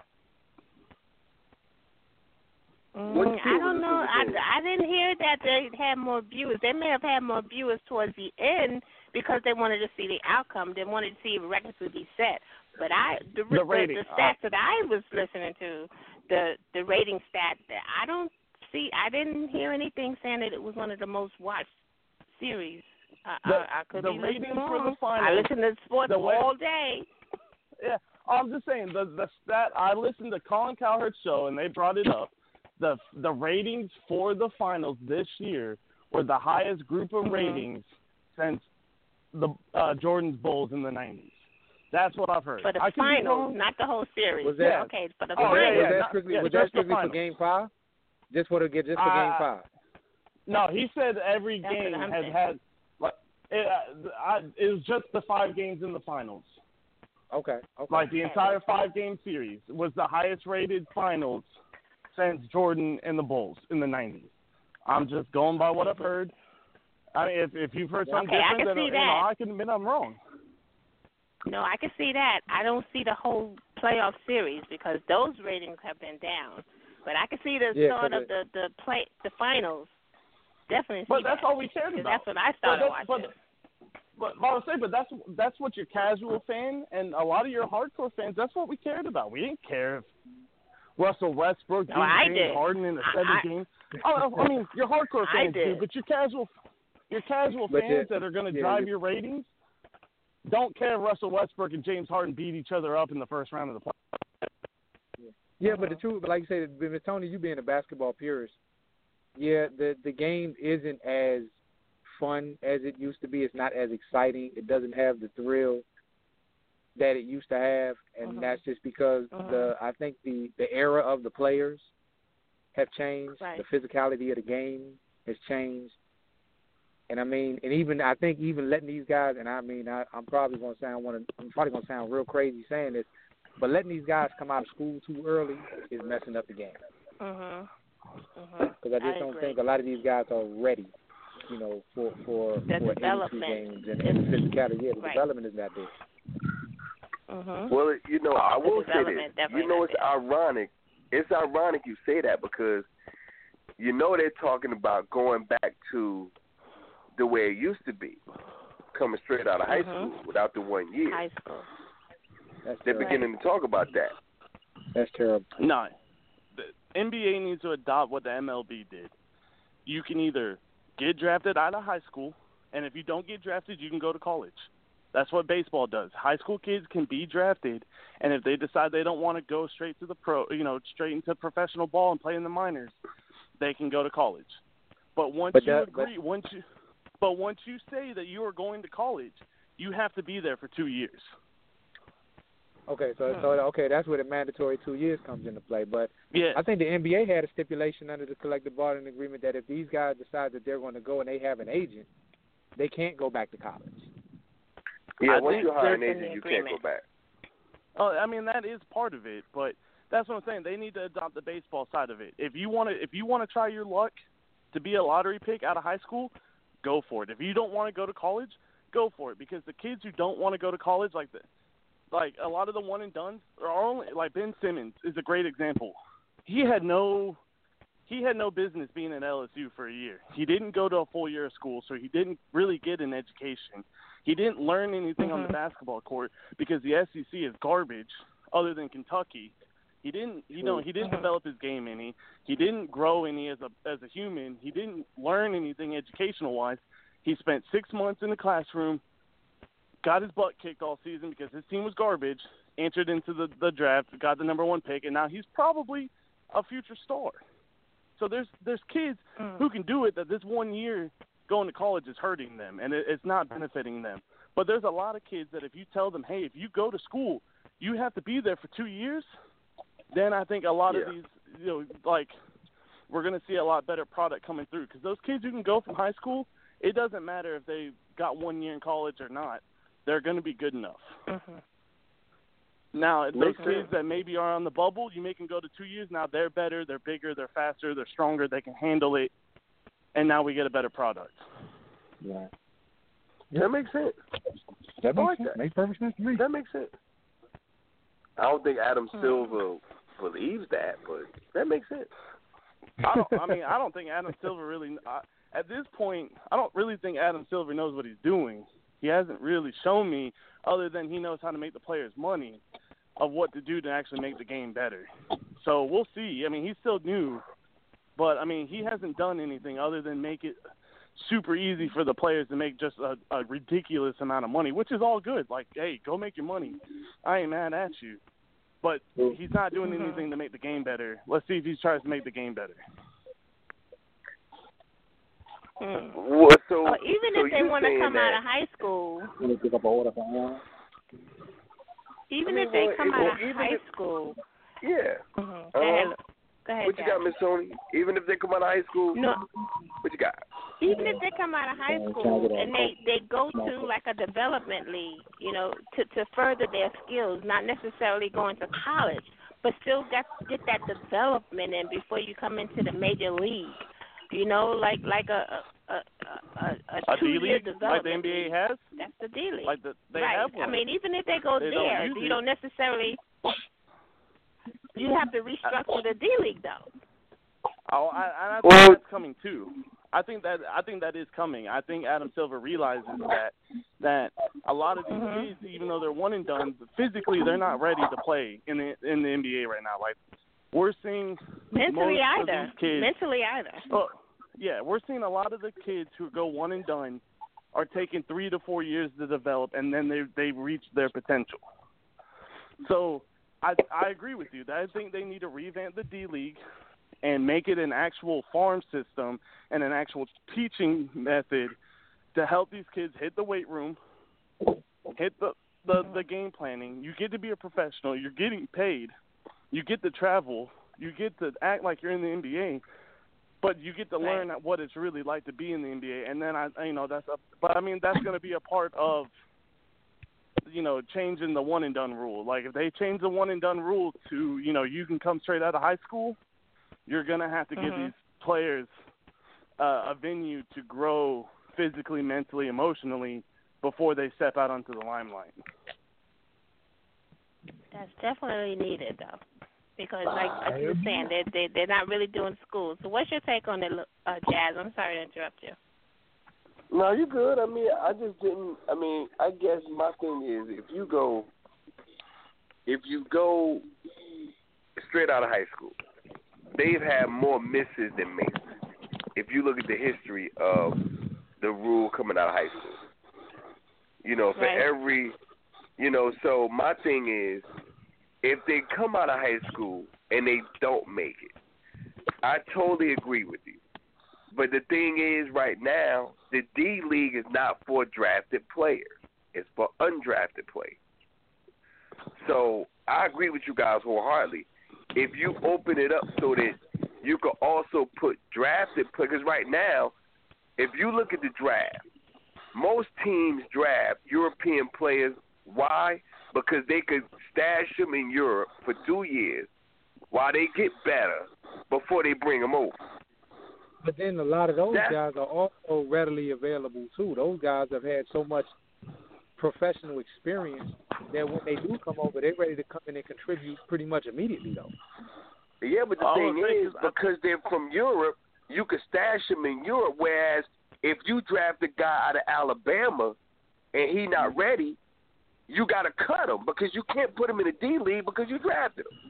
Speaker 4: I don't know. I didn't hear that they had more viewers. They may have had more viewers towards the end because they wanted to see the outcome. They wanted to see if records would be set. But the stats that I was listening to, the rating stat, I didn't hear anything saying that it was one of the most watched series. I could be listening
Speaker 5: for the finals.
Speaker 4: I listen to sports all day.
Speaker 5: Yeah, I'm just saying the stat. I listened to Colin Cowherd's show and they brought it up. The ratings for the finals this year were the highest group of ratings since the Jordan's Bulls in the 90s. That's what I've heard.
Speaker 4: For the finals, not the whole series.
Speaker 7: Was that,
Speaker 4: okay, for the finals.
Speaker 7: Was that strictly for Game 5? Just for Game 5?
Speaker 5: No, he said every game has had it was just the 5 games in the finals.
Speaker 7: Okay.
Speaker 5: Like the entire 5-game series was the highest rated finals since Jordan and the Bulls in the 90s. I'm just going by what I've heard. I mean, if you've heard something different, then I can admit I'm wrong.
Speaker 4: No, I can see that. I don't see the whole playoff series because those ratings have been down. But I can see the start of the finals. Definitely.
Speaker 5: But that's all we cared about.
Speaker 4: That's what I started watching.
Speaker 5: But I was saying, that's what your casual fan and a lot of your hardcore fans. That's what we cared about. We didn't care if Russell Westbrook beat James Harden in the 7th game. I mean, your hardcore fans do, but your casual fans that are going to drive your ratings don't care if Russell Westbrook and James Harden beat each other up in the first round of the playoffs.
Speaker 7: Yeah, but the truth, like you said, Ms. Tony, you being a basketball purist, the game isn't as fun as it used to be. It's not as exciting. It doesn't have the thrill that it used to have, and that's just because I think the era of the players have changed.
Speaker 4: Right.
Speaker 7: The physicality of the game has changed. And I think even letting these guys, and I'm probably going to sound real crazy saying this, but letting these guys come out of school too early is messing up the game. Because I just don't think a lot of these guys are ready, for
Speaker 4: the development
Speaker 7: games and the physicality. Yeah, the development is not there.
Speaker 6: Well, I will say this. It's ironic. It's ironic you say that because, they're talking about going back to the way it used to be, coming straight out of high school without the 1 year.
Speaker 4: High school.
Speaker 6: They're beginning to talk about that.
Speaker 7: That's terrible.
Speaker 5: No. The NBA needs to adopt what the MLB did. You can either get drafted out of high school, and if you don't get drafted, you can go to college. That's what baseball does. High school kids can be drafted, and if they decide they don't want to go straight to the straight into professional ball and play in the minors, they can go to college. But once you say that you are going to college, you have to be there for 2 years.
Speaker 7: Okay, so that's where the mandatory 2 years comes into play. But
Speaker 5: yeah.
Speaker 7: I think the NBA had a stipulation under the collective bargaining agreement that if these guys decide that they're going to go and they have an agent, they can't go back to college.
Speaker 6: Yeah, once you hire an agent, you can't go back.
Speaker 5: Oh, that is part of it, but that's what I'm saying. They need to adopt the baseball side of it. If you want to try your luck to be a lottery pick out of high school, go for it. If you don't want to go to college, go for it. Because the kids who don't want to go to college, like like a lot of the one and dones are only like Ben Simmons is a great example. He had no business being at LSU for a year. He didn't go to a full year of school, so he didn't really get an education. He didn't learn anything on the basketball court because the SEC is garbage. Other than Kentucky, he didn't develop his game any. He didn't grow any as a human. He didn't learn anything educational wise. He spent 6 months in the classroom, got his butt kicked all season because his team was garbage, entered into the draft, got the number 1 pick, and now he's probably a future star. So there's kids who can do it that this 1 year going to college is hurting them and it's not benefiting them. But there's a lot of kids that if you tell them, hey, if you go to school, you have to be there for 2 years, then I think a lot of these, like we're going to see a lot better product coming through. Because those kids who can go from high school, it doesn't matter if they got 1 year in college or not. They're going to be good enough. Now, those kids that maybe are on the bubble, you make them go to 2 years. Now they're better, they're bigger, they're faster, they're stronger, they can handle it, and now we get a better product.
Speaker 6: Yeah. That makes sense.
Speaker 8: Makes perfect sense to me.
Speaker 6: That makes sense. I don't think Adam Silver believes that, but that makes sense.
Speaker 5: I don't think Adam Silver really at this point, I don't really think Adam Silver knows what he's doing. He hasn't really shown me, other than he knows how to make the players money, of what to do to actually make the game better. So we'll see. I mean, he's still new, but, I mean, he hasn't done anything other than make it super easy for the players to make just a ridiculous amount of money, which is all good. Like, hey, go make your money. I ain't mad at you. But he's not doing anything to make the game better. Let's see if he tries to make the game better.
Speaker 6: Well,
Speaker 4: even if they want to come out of high school, even if they come out of high school.
Speaker 6: Yeah.
Speaker 4: Go ahead,
Speaker 6: what you got, Miss Tony? Even if they come out of high school?
Speaker 4: No.
Speaker 6: What you got?
Speaker 4: Even if they come out of high school and they go to like a development league, to further their skills, not necessarily going to college, but still get that development in before you come into the major league. Like a 2-year development.
Speaker 5: Like the NBA has?
Speaker 4: That's the D-League.
Speaker 5: Like they
Speaker 4: right.
Speaker 5: have one.
Speaker 4: I mean, even if they go there, you don't necessarily. You have to restructure the D-League, though.
Speaker 5: Oh, I think that's coming too. I think that is coming. I think Adam Silver realizes that a lot of these kids, even though they're one and done, physically they're not ready to play in the NBA right now. Like we're seeing
Speaker 4: mentally
Speaker 5: most of these kids.
Speaker 4: Mentally either.
Speaker 5: Oh, yeah, we're seeing a lot of the kids who go one and done are taking 3 to 4 years to develop, and then they reach their potential. So I agree with you. I think they need to revamp the D-League and make it an actual farm system and an actual teaching method to help these kids hit the weight room, hit the game planning. You get to be a professional. You're getting paid. You get to travel. You get to act like you're in the NBA, but you get to learn what it's really like to be in the NBA. And then that's going to be a part of changing the one and done rule. Like if they change the one and done rule to you can come straight out of high school, you're going to have to give these players a venue to grow physically, mentally, emotionally before they step out onto the limelight.
Speaker 4: That's definitely needed, though, because like you were saying, they're not really doing school. So what's your take on it, Jazz? I'm sorry to interrupt you.
Speaker 6: No, you're good. I mean, I guess my thing is if you go straight out of high school, they've had more misses than misses. If you look at the history of the rule coming out of high school, for every, so my thing is, if they come out of high school and they don't make it, I totally agree with you. But the thing is, right now, the D-League is not for drafted players. It's for undrafted players. So I agree with you guys wholeheartedly. If you open it up so that you can also put drafted players, because right now, if you look at the draft, most teams draft European players. Why? Because they could stash them in Europe for 2 years while they get better before they bring them over.
Speaker 7: But then a lot of those guys are also readily available, too. Those guys have had so much professional experience that when they do come over, they're ready to come in and contribute pretty much immediately, though.
Speaker 6: Yeah, but the thing is, because they're from Europe, you could stash them in Europe, whereas if you draft a guy out of Alabama and he not ready, you got to cut him because you can't put him in the D-League because you drafted him.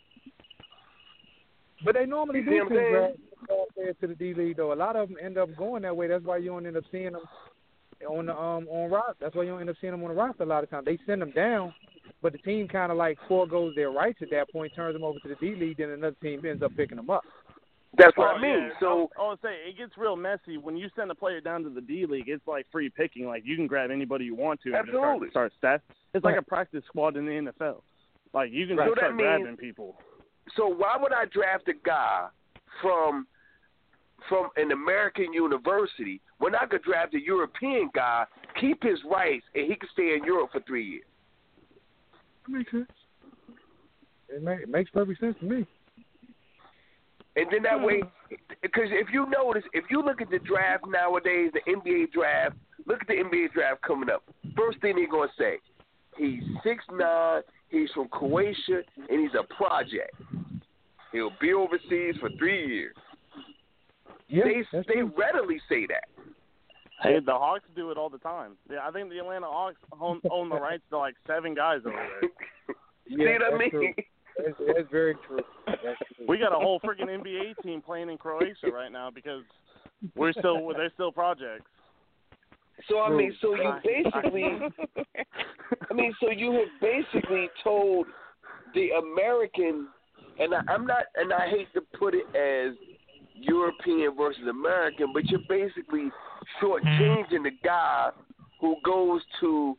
Speaker 7: But they normally do draft players to the D-League, though. A lot of them end up going that way. That's why you don't end up seeing them on the on roster. That's why you don't end up seeing them on the roster a lot of times. They send them down, but the team kind of like foregoes their rights at that point, turns them over to the D-League, then another team ends up picking them up.
Speaker 6: That's what I mean.
Speaker 5: Yeah.
Speaker 6: So
Speaker 5: I was saying it gets real messy when you send a player down to the D-League. It's like free picking. Like you can grab anybody you want to and just start stats. It's like a practice squad in the NFL. Like you can just start grabbing people.
Speaker 6: So why would I draft a guy from an American university when I could draft a European guy, keep his rights, and he could stay in Europe for 3 years?
Speaker 7: That makes sense. It makes perfect sense to me.
Speaker 6: And then that way, because if you notice, if you look at the draft nowadays, the NBA draft, look at the NBA draft coming up. First thing they're going to say, he's 6'9", he's from Croatia, and he's a project. He'll be overseas for 3 years.
Speaker 7: Yeah,
Speaker 6: they readily say that.
Speaker 5: Hey, the Hawks do it all the time. Yeah, I think the Atlanta Hawks own the rights to like 7 guys over there.
Speaker 6: See what I mean?
Speaker 7: That's very true.
Speaker 5: We got a whole freaking NBA team playing in Croatia right now because they're still projects.
Speaker 6: So I mean, so you basically, so you have basically told the American, and I hate to put it as European versus American, but you're basically shortchanging the guy who goes to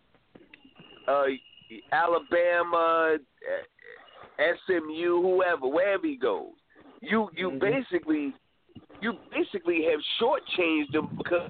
Speaker 6: Alabama, SMU, wherever he goes. You basically have shortchanged him because.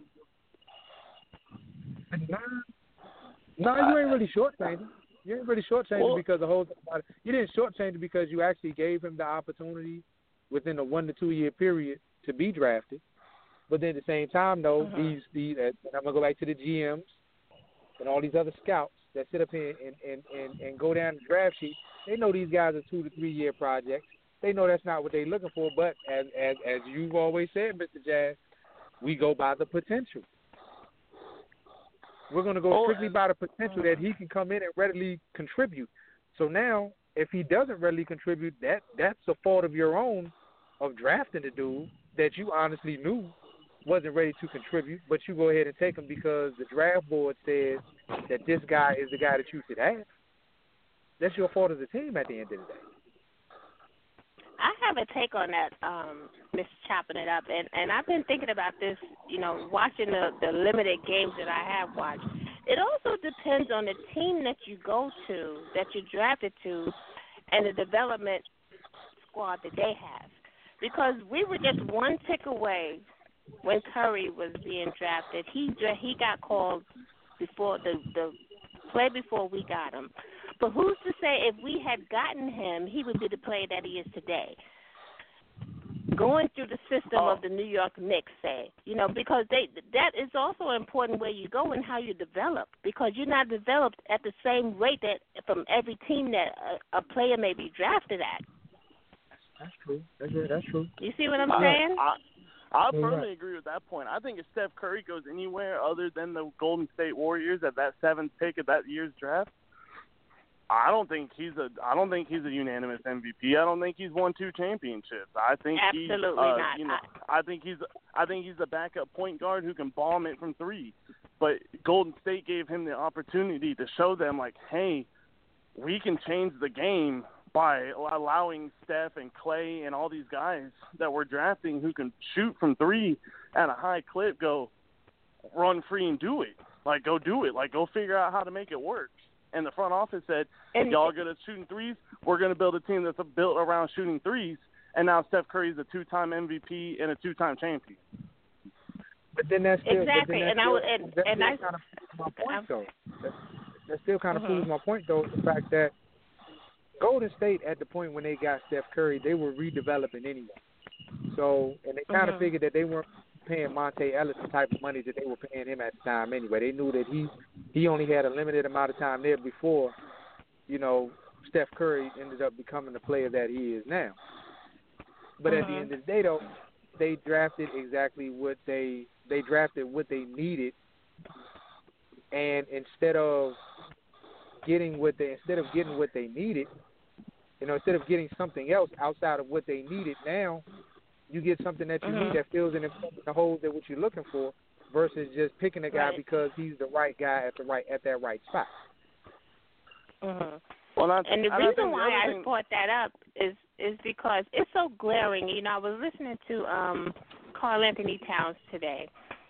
Speaker 7: No, you ain't really shortchanged him. You ain't really shortchanged him because the whole thing about it. You didn't shortchange him because you actually gave him the opportunity within a 1 to 2 year period to be drafted. But then at the same time, though, and I'm gonna go back to the GMs and all these other scouts that sit up here and go down the draft sheet. They know these guys are 2 to 3 year projects. They know that's not what they're looking for. But as you've always said, Mr. Jazz, we go by the potential. We're going to go strictly by the potential that he can come in and readily contribute. So now, if he doesn't readily contribute, that's a fault of your own of drafting the dude that you honestly knew wasn't ready to contribute, but you go ahead and take him because the draft board says that this guy is the guy that you should have. That's your fault as a team at the end of the day.
Speaker 4: I have a take on that, Mr. Chopping It Up, and I've been thinking about this, watching the limited games that I have watched. It also depends on the team that you go to, that you're drafted to, and the development squad that they have. Because we were just one pick away when Curry was being drafted. He got called before the play before we got him. But who's to say if we had gotten him, he would be the player that he is today? Going through the system of the New York Knicks, because that is also important where you go and how you develop, because you're not developed at the same rate that from every team that a player may be drafted at.
Speaker 7: That's true. That's true.
Speaker 4: You see what I'm saying?
Speaker 5: I firmly agree with that point. I think if Steph Curry goes anywhere other than the Golden State Warriors at that 7th pick of that year's draft, I don't think he's a unanimous MVP. I don't think he's won 2 championships. I think
Speaker 4: absolutely not.
Speaker 5: I think he's a backup point guard who can bomb it from 3. But Golden State gave him the opportunity to show them, like, hey, we can change the game by allowing Steph and Clay and all these guys that we're drafting who can shoot from 3 at a high clip, go run free and do it. Like, go do it. Like, go figure out how to make it work. And the front office said, if y'all are good at shooting threes, we're going to build a team that's built around shooting threes. And now Steph Curry's a 2-time MVP and a 2-time champion.
Speaker 7: But then that's still,
Speaker 4: exactly.
Speaker 7: That still kind of proves my point, though, the fact that Golden State, at the point when they got Steph Curry, they were redeveloping anyway. So, and they kind of figured that they weren't paying Monte Ellis the type of money that they were paying him at the time anyway. They knew that he only had a limited amount of time there before, Steph Curry ended up becoming the player that he is now. But at the end of the day, though, they drafted exactly what they needed, and instead of getting what they needed, instead of getting something else outside of what they needed, now you get something that you need that fills in the holes that what you're looking for, versus just picking a guy because he's the right guy at that right spot.
Speaker 5: Well,
Speaker 4: and the reason why I brought that up is because it's so glaring. I was listening to Karl Anthony Towns today.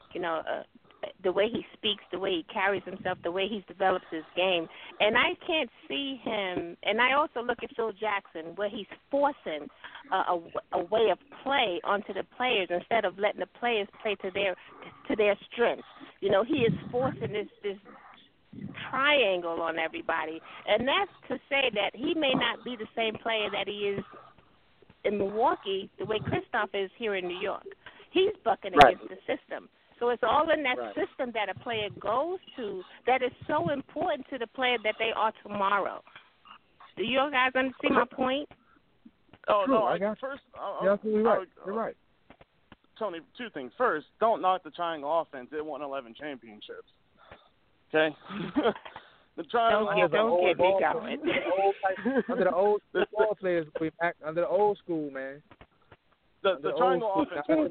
Speaker 4: The way he speaks, the way he carries himself, the way he's developed his game, and I can't see him. And I also look at Phil Jackson, where he's forcing a way of play onto the players instead of letting the players play to their strengths. He is forcing this triangle on everybody, and that's to say that he may not be the same player that he is in Milwaukee the way Kristaps is here in New York. He's bucking against the system. So it's all in that system that a player goes to that is so important to the player that they are tomorrow. Do you guys understand my point?
Speaker 5: Oh,
Speaker 7: True,
Speaker 5: no,
Speaker 7: I got
Speaker 5: first,
Speaker 7: you're absolutely right. You're right.
Speaker 5: Tony, two things. First, don't knock the triangle offense. It won 11 championships. Okay? The triangle
Speaker 4: don't get me going.
Speaker 7: Under the old ball players, under the old school, man.
Speaker 5: The triangle offense.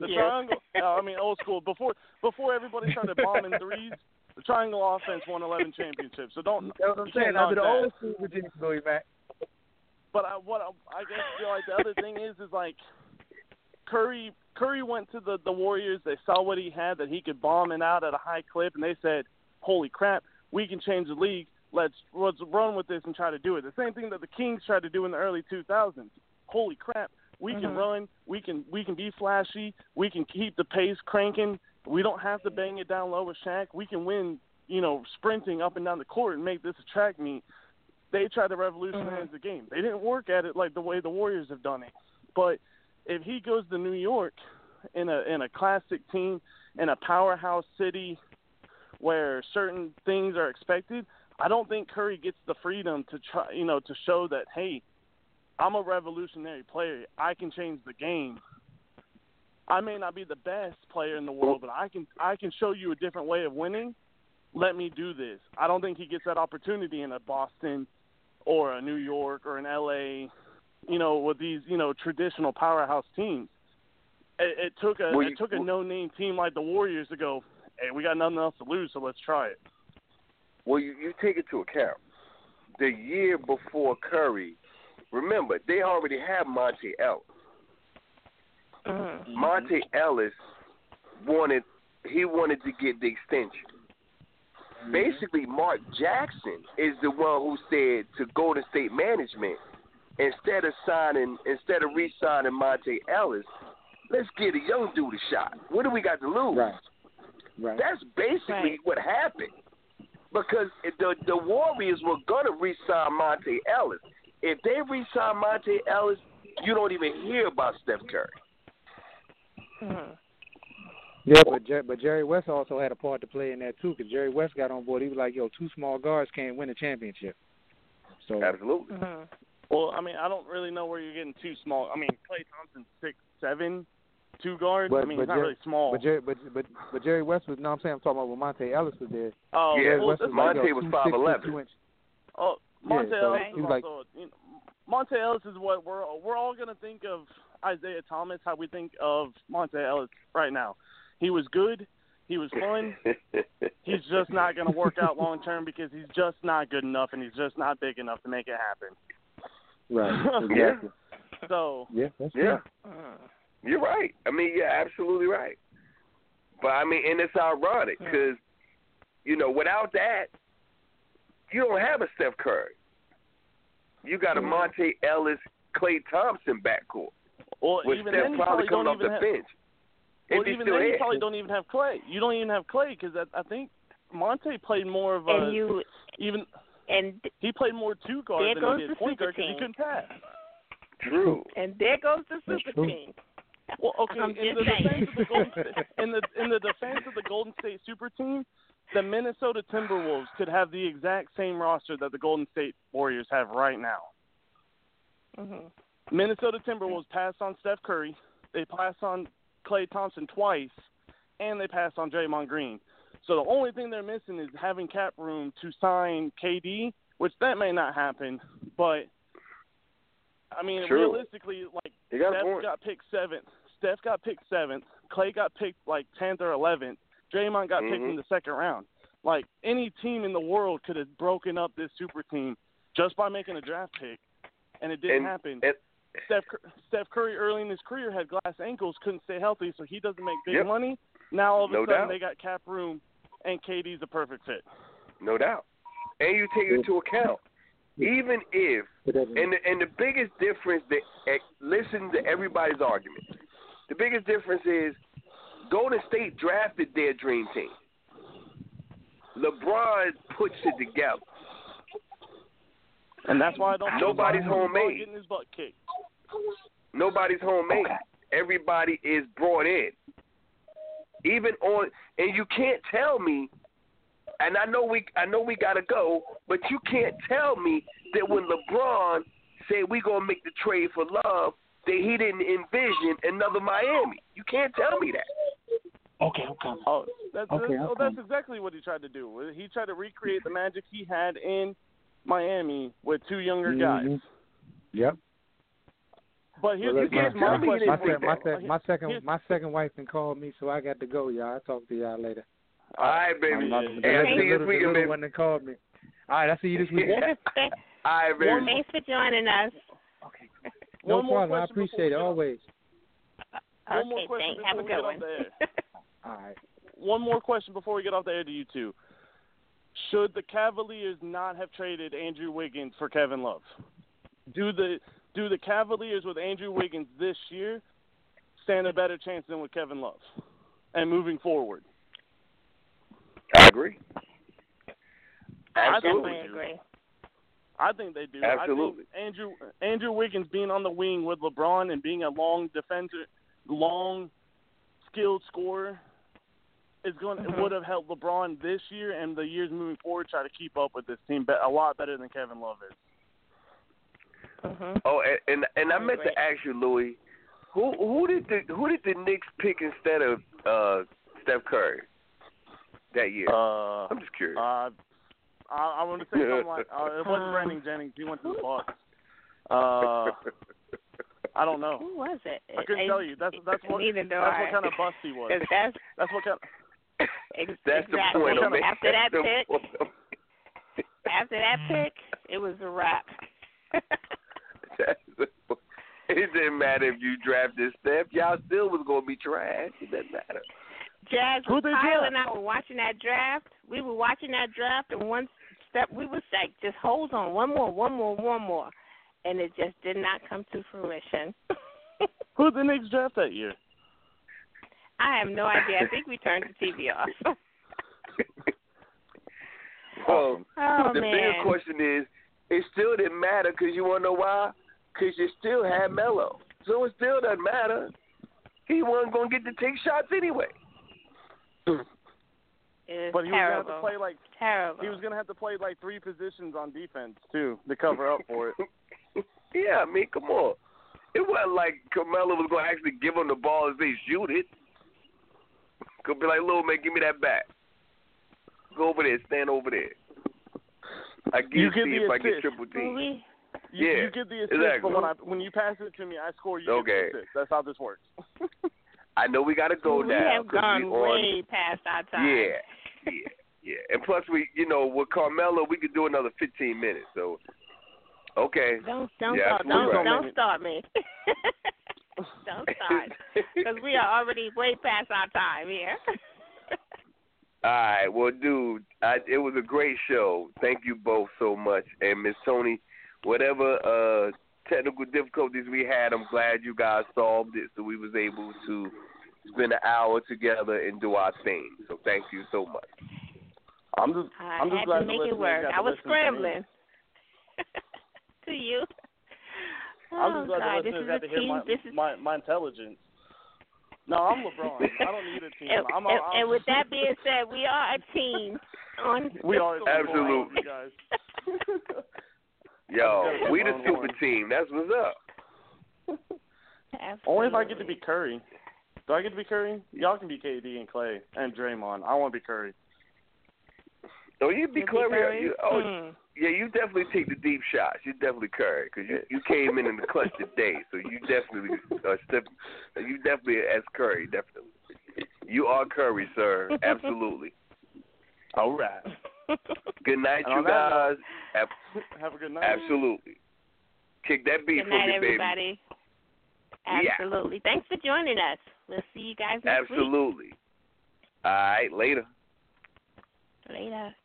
Speaker 5: Old school. Before everybody started bombing threes, the triangle offense won 11 championships. So don't.
Speaker 7: That's what I'm saying. Under the old school Virginia Philly, Mac.
Speaker 5: But I guess the other thing is like Curry went to the Warriors. They saw what he had, that he could bomb it out at a high clip, and they said, "Holy crap, we can change the league. Let's run with this and try to do it." The same thing that the Kings tried to do in the early 2000s. Holy crap. We can run. We can be flashy. We can keep the pace cranking. We don't have to bang it down low with Shaq. We can win, sprinting up and down the court and make this a track meet. They tried to revolutionize the game. They didn't work at it like the way the Warriors have done it. But if he goes to New York in a classic team, in a powerhouse city where certain things are expected, I don't think Curry gets the freedom to try, to show that, hey, I'm a revolutionary player. I can change the game. I may not be the best player in the world, but I can show you a different way of winning. Let me do this. I don't think he gets that opportunity in a Boston or a New York or an LA, with these, traditional powerhouse teams. It took a no-name team like the Warriors to go, hey, we got nothing else to lose, so let's try it.
Speaker 6: Well, you take into account the year before Curry. Remember, they already have Monte Ellis. Monte Ellis wanted to get the extension. Basically, Mark Jackson is the one who said to Golden State management, instead of re-signing Monte Ellis, let's get a young dude a shot. What do we got to lose?
Speaker 7: Right.
Speaker 6: That's basically what happened. Because the Warriors were going to re-sign Monte Ellis. If they re-sign Monte Ellis, you don't even hear about Steph Curry.
Speaker 7: Yeah, but Jerry West also had a part to play in that too, because Jerry West got on board. He was like, two small guards can't win a championship. So
Speaker 6: absolutely.
Speaker 5: Well, I don't really know where you're getting too small. Klay Thompson's 6'7", two guards. He's not really small.
Speaker 7: But Jerry West was. No, I'm talking about when Monte Ellis was there.
Speaker 5: Oh,
Speaker 6: yeah.
Speaker 5: Monte
Speaker 6: was 5'11".
Speaker 5: Oh, Monte Ellis
Speaker 7: he was
Speaker 5: also. Monte Ellis is what we're all gonna think of Isaiah Thomas. How we think of Monte Ellis right now. He was good. He was fun. He's just not going to work out long term because he's just not good enough and he's just not big enough to make it happen.
Speaker 7: Right. Exactly.
Speaker 5: So.
Speaker 7: Yeah. That's true.
Speaker 6: You're right. You're absolutely right. But and it's ironic because, without that, you don't have a Steph Curry. You got a Monte Ellis, Klay Thompson backcourt.
Speaker 5: Well,
Speaker 6: with
Speaker 5: even
Speaker 6: Steph
Speaker 5: then
Speaker 6: probably coming off the bench.
Speaker 5: Well, even then, you probably don't even have Klay. You don't even have Klay because I think Monte played more of he played more two guard than he did point guard because he couldn't pass.
Speaker 6: True.
Speaker 4: And there goes the super team.
Speaker 5: Well, okay.
Speaker 4: I'm
Speaker 5: In
Speaker 4: just
Speaker 5: the
Speaker 4: saying.
Speaker 5: defense of the Golden State, in the defense of the Golden State Super Team, the Minnesota Timberwolves could have the exact same roster that the Golden State Warriors have right now.
Speaker 4: Mm-hmm.
Speaker 5: Minnesota Timberwolves passed on Steph Curry, they passed on Klay Thompson twice, and they passed on Draymond Green. So the only thing they're missing is having cap room to sign KD, which that may not happen. But, I mean, realistically, like, Steph got picked 7th. Klay got picked, like, 10th or 11th. Draymond got picked in the second round. Like, any team in the world could have broken up this super team just by making a draft pick, and it didn't happen. Steph Curry early in his career had glass ankles, couldn't stay healthy, so he doesn't make big money. Now all of a sudden they got cap room, and KD's a perfect fit.
Speaker 6: No doubt. And you take into account, even if, and the biggest difference, listen to everybody's argument. The biggest difference is Golden State drafted their dream team. LeBron puts it together.
Speaker 5: And that's why I don't.
Speaker 6: Nobody's homemade.
Speaker 5: Getting his butt kicked.
Speaker 6: Nobody's homemade. Everybody is brought in. Even on, and you can't tell me. And I know we gotta go, but you can't tell me that when LeBron said we gonna make the trade for Love, that he didn't envision another Miami. You can't tell me that.
Speaker 8: Okay, I'm coming.
Speaker 5: Oh, that's exactly what he tried to do. He tried to recreate the magic he had in Miami with two younger guys.
Speaker 8: Yep.
Speaker 5: But here's my question.
Speaker 7: My second wife then called me, so I got to go, y'all. I'll talk to y'all later.
Speaker 6: All right, baby.
Speaker 7: Hey,
Speaker 6: I'll see you this weekend, baby.
Speaker 7: One that called me. All right, I'll see you this weekend.
Speaker 6: All right, baby.
Speaker 4: Thanks for joining us.
Speaker 7: Okay. No problem. I appreciate it always.
Speaker 5: One more question
Speaker 4: thanks. Have a good one.
Speaker 7: All right.
Speaker 5: One more question before we get off the air to you two. Should the Cavaliers not have traded Andrew Wiggins for Kevin Love? Do the Cavaliers with Andrew Wiggins this year stand a better chance than with Kevin Love and moving forward?
Speaker 6: I agree.
Speaker 5: I think they do.
Speaker 6: Absolutely.
Speaker 5: I think Andrew Wiggins being on the wing with LeBron and being a long defender, long skilled scorer would have helped LeBron this year and the years moving forward try to keep up with this team a lot better than Kevin Love is.
Speaker 6: Oh, and I meant to ask you, Louis, who did the Knicks pick instead of Steph Curry that year? I'm just curious.
Speaker 5: I want to say something like it wasn't Brandon Jennings. He went to the Bucks. I don't know.
Speaker 4: Who was it?
Speaker 5: I couldn't tell you. That's what kind of bust he was. That's what kind.
Speaker 6: That's the point.
Speaker 4: After that pick, it was a wrap.
Speaker 6: It didn't matter if you drafted Steph. Y'all still was going to be trash. It doesn't matter.
Speaker 4: Jazz, Kyle and I were watching that draft. We were watching that draft, and one step we was like, just hold on, one more. And it just did not come to fruition.
Speaker 5: Who did the Knicks draft that year?
Speaker 4: I have no idea. I think we turned the TV off.
Speaker 6: Well, the bigger question is, it still didn't matter because you want to know why? Because you still had Melo. So it still doesn't matter. He wasn't going to get to take shots anyway.
Speaker 5: But he was going to have to play he was going to have to play like three positions on defense too to cover up for it.
Speaker 6: Yeah, I mean, come on. It wasn't like Carmelo was going to actually give him the ball and say shoot it. Could be like, little man, give me that back. Go over there, stand over there. I give you if I get triple team.
Speaker 5: You get the assist,
Speaker 6: exactly.
Speaker 5: But when you pass it to me, I score. You get the assist. That's how this works.
Speaker 6: I know we got to go now.
Speaker 4: We have gone way past our time.
Speaker 6: Yeah. And plus, with Carmelo, we could do another 15 minutes. So, okay.
Speaker 4: Don't start me. Don't start, because we are already way past our time here.
Speaker 6: All right. Well, dude, it was a great show. Thank you both so much. And Miss Tony, whatever technical difficulties we had, I'm glad you guys solved it, so we was able to spend an hour together and do our thing. So thank you so much.
Speaker 5: I'm just glad
Speaker 4: to make it work. I was scrambling to you.
Speaker 5: I'm just glad the listeners got to hear my intelligence. No, I'm LeBron. I don't need a team.
Speaker 4: And with that being said, we are a team.
Speaker 5: We are
Speaker 6: absolutely,
Speaker 5: guys.
Speaker 6: Yo, we the super team. That's what's up.
Speaker 4: Absolutely.
Speaker 5: Only if I get to be Curry. Do I get to be Curry? Y'all can be KD and Clay and Draymond. I want to be Curry.
Speaker 6: Oh, you'd be Curry. Yeah, you definitely take the deep shots. You definitely Curry because you came in the clutch today, so you definitely you definitely as Curry, definitely. You are Curry, sir. Absolutely.
Speaker 5: All right.
Speaker 6: Good night, you guys.
Speaker 5: Have a good night.
Speaker 6: Absolutely. Kick that beat
Speaker 4: for
Speaker 6: me,
Speaker 4: everybody.
Speaker 6: Baby.
Speaker 4: Absolutely. Yeah. Thanks for joining us. We'll see you guys next week.
Speaker 6: Absolutely. All right. Later.
Speaker 4: Later.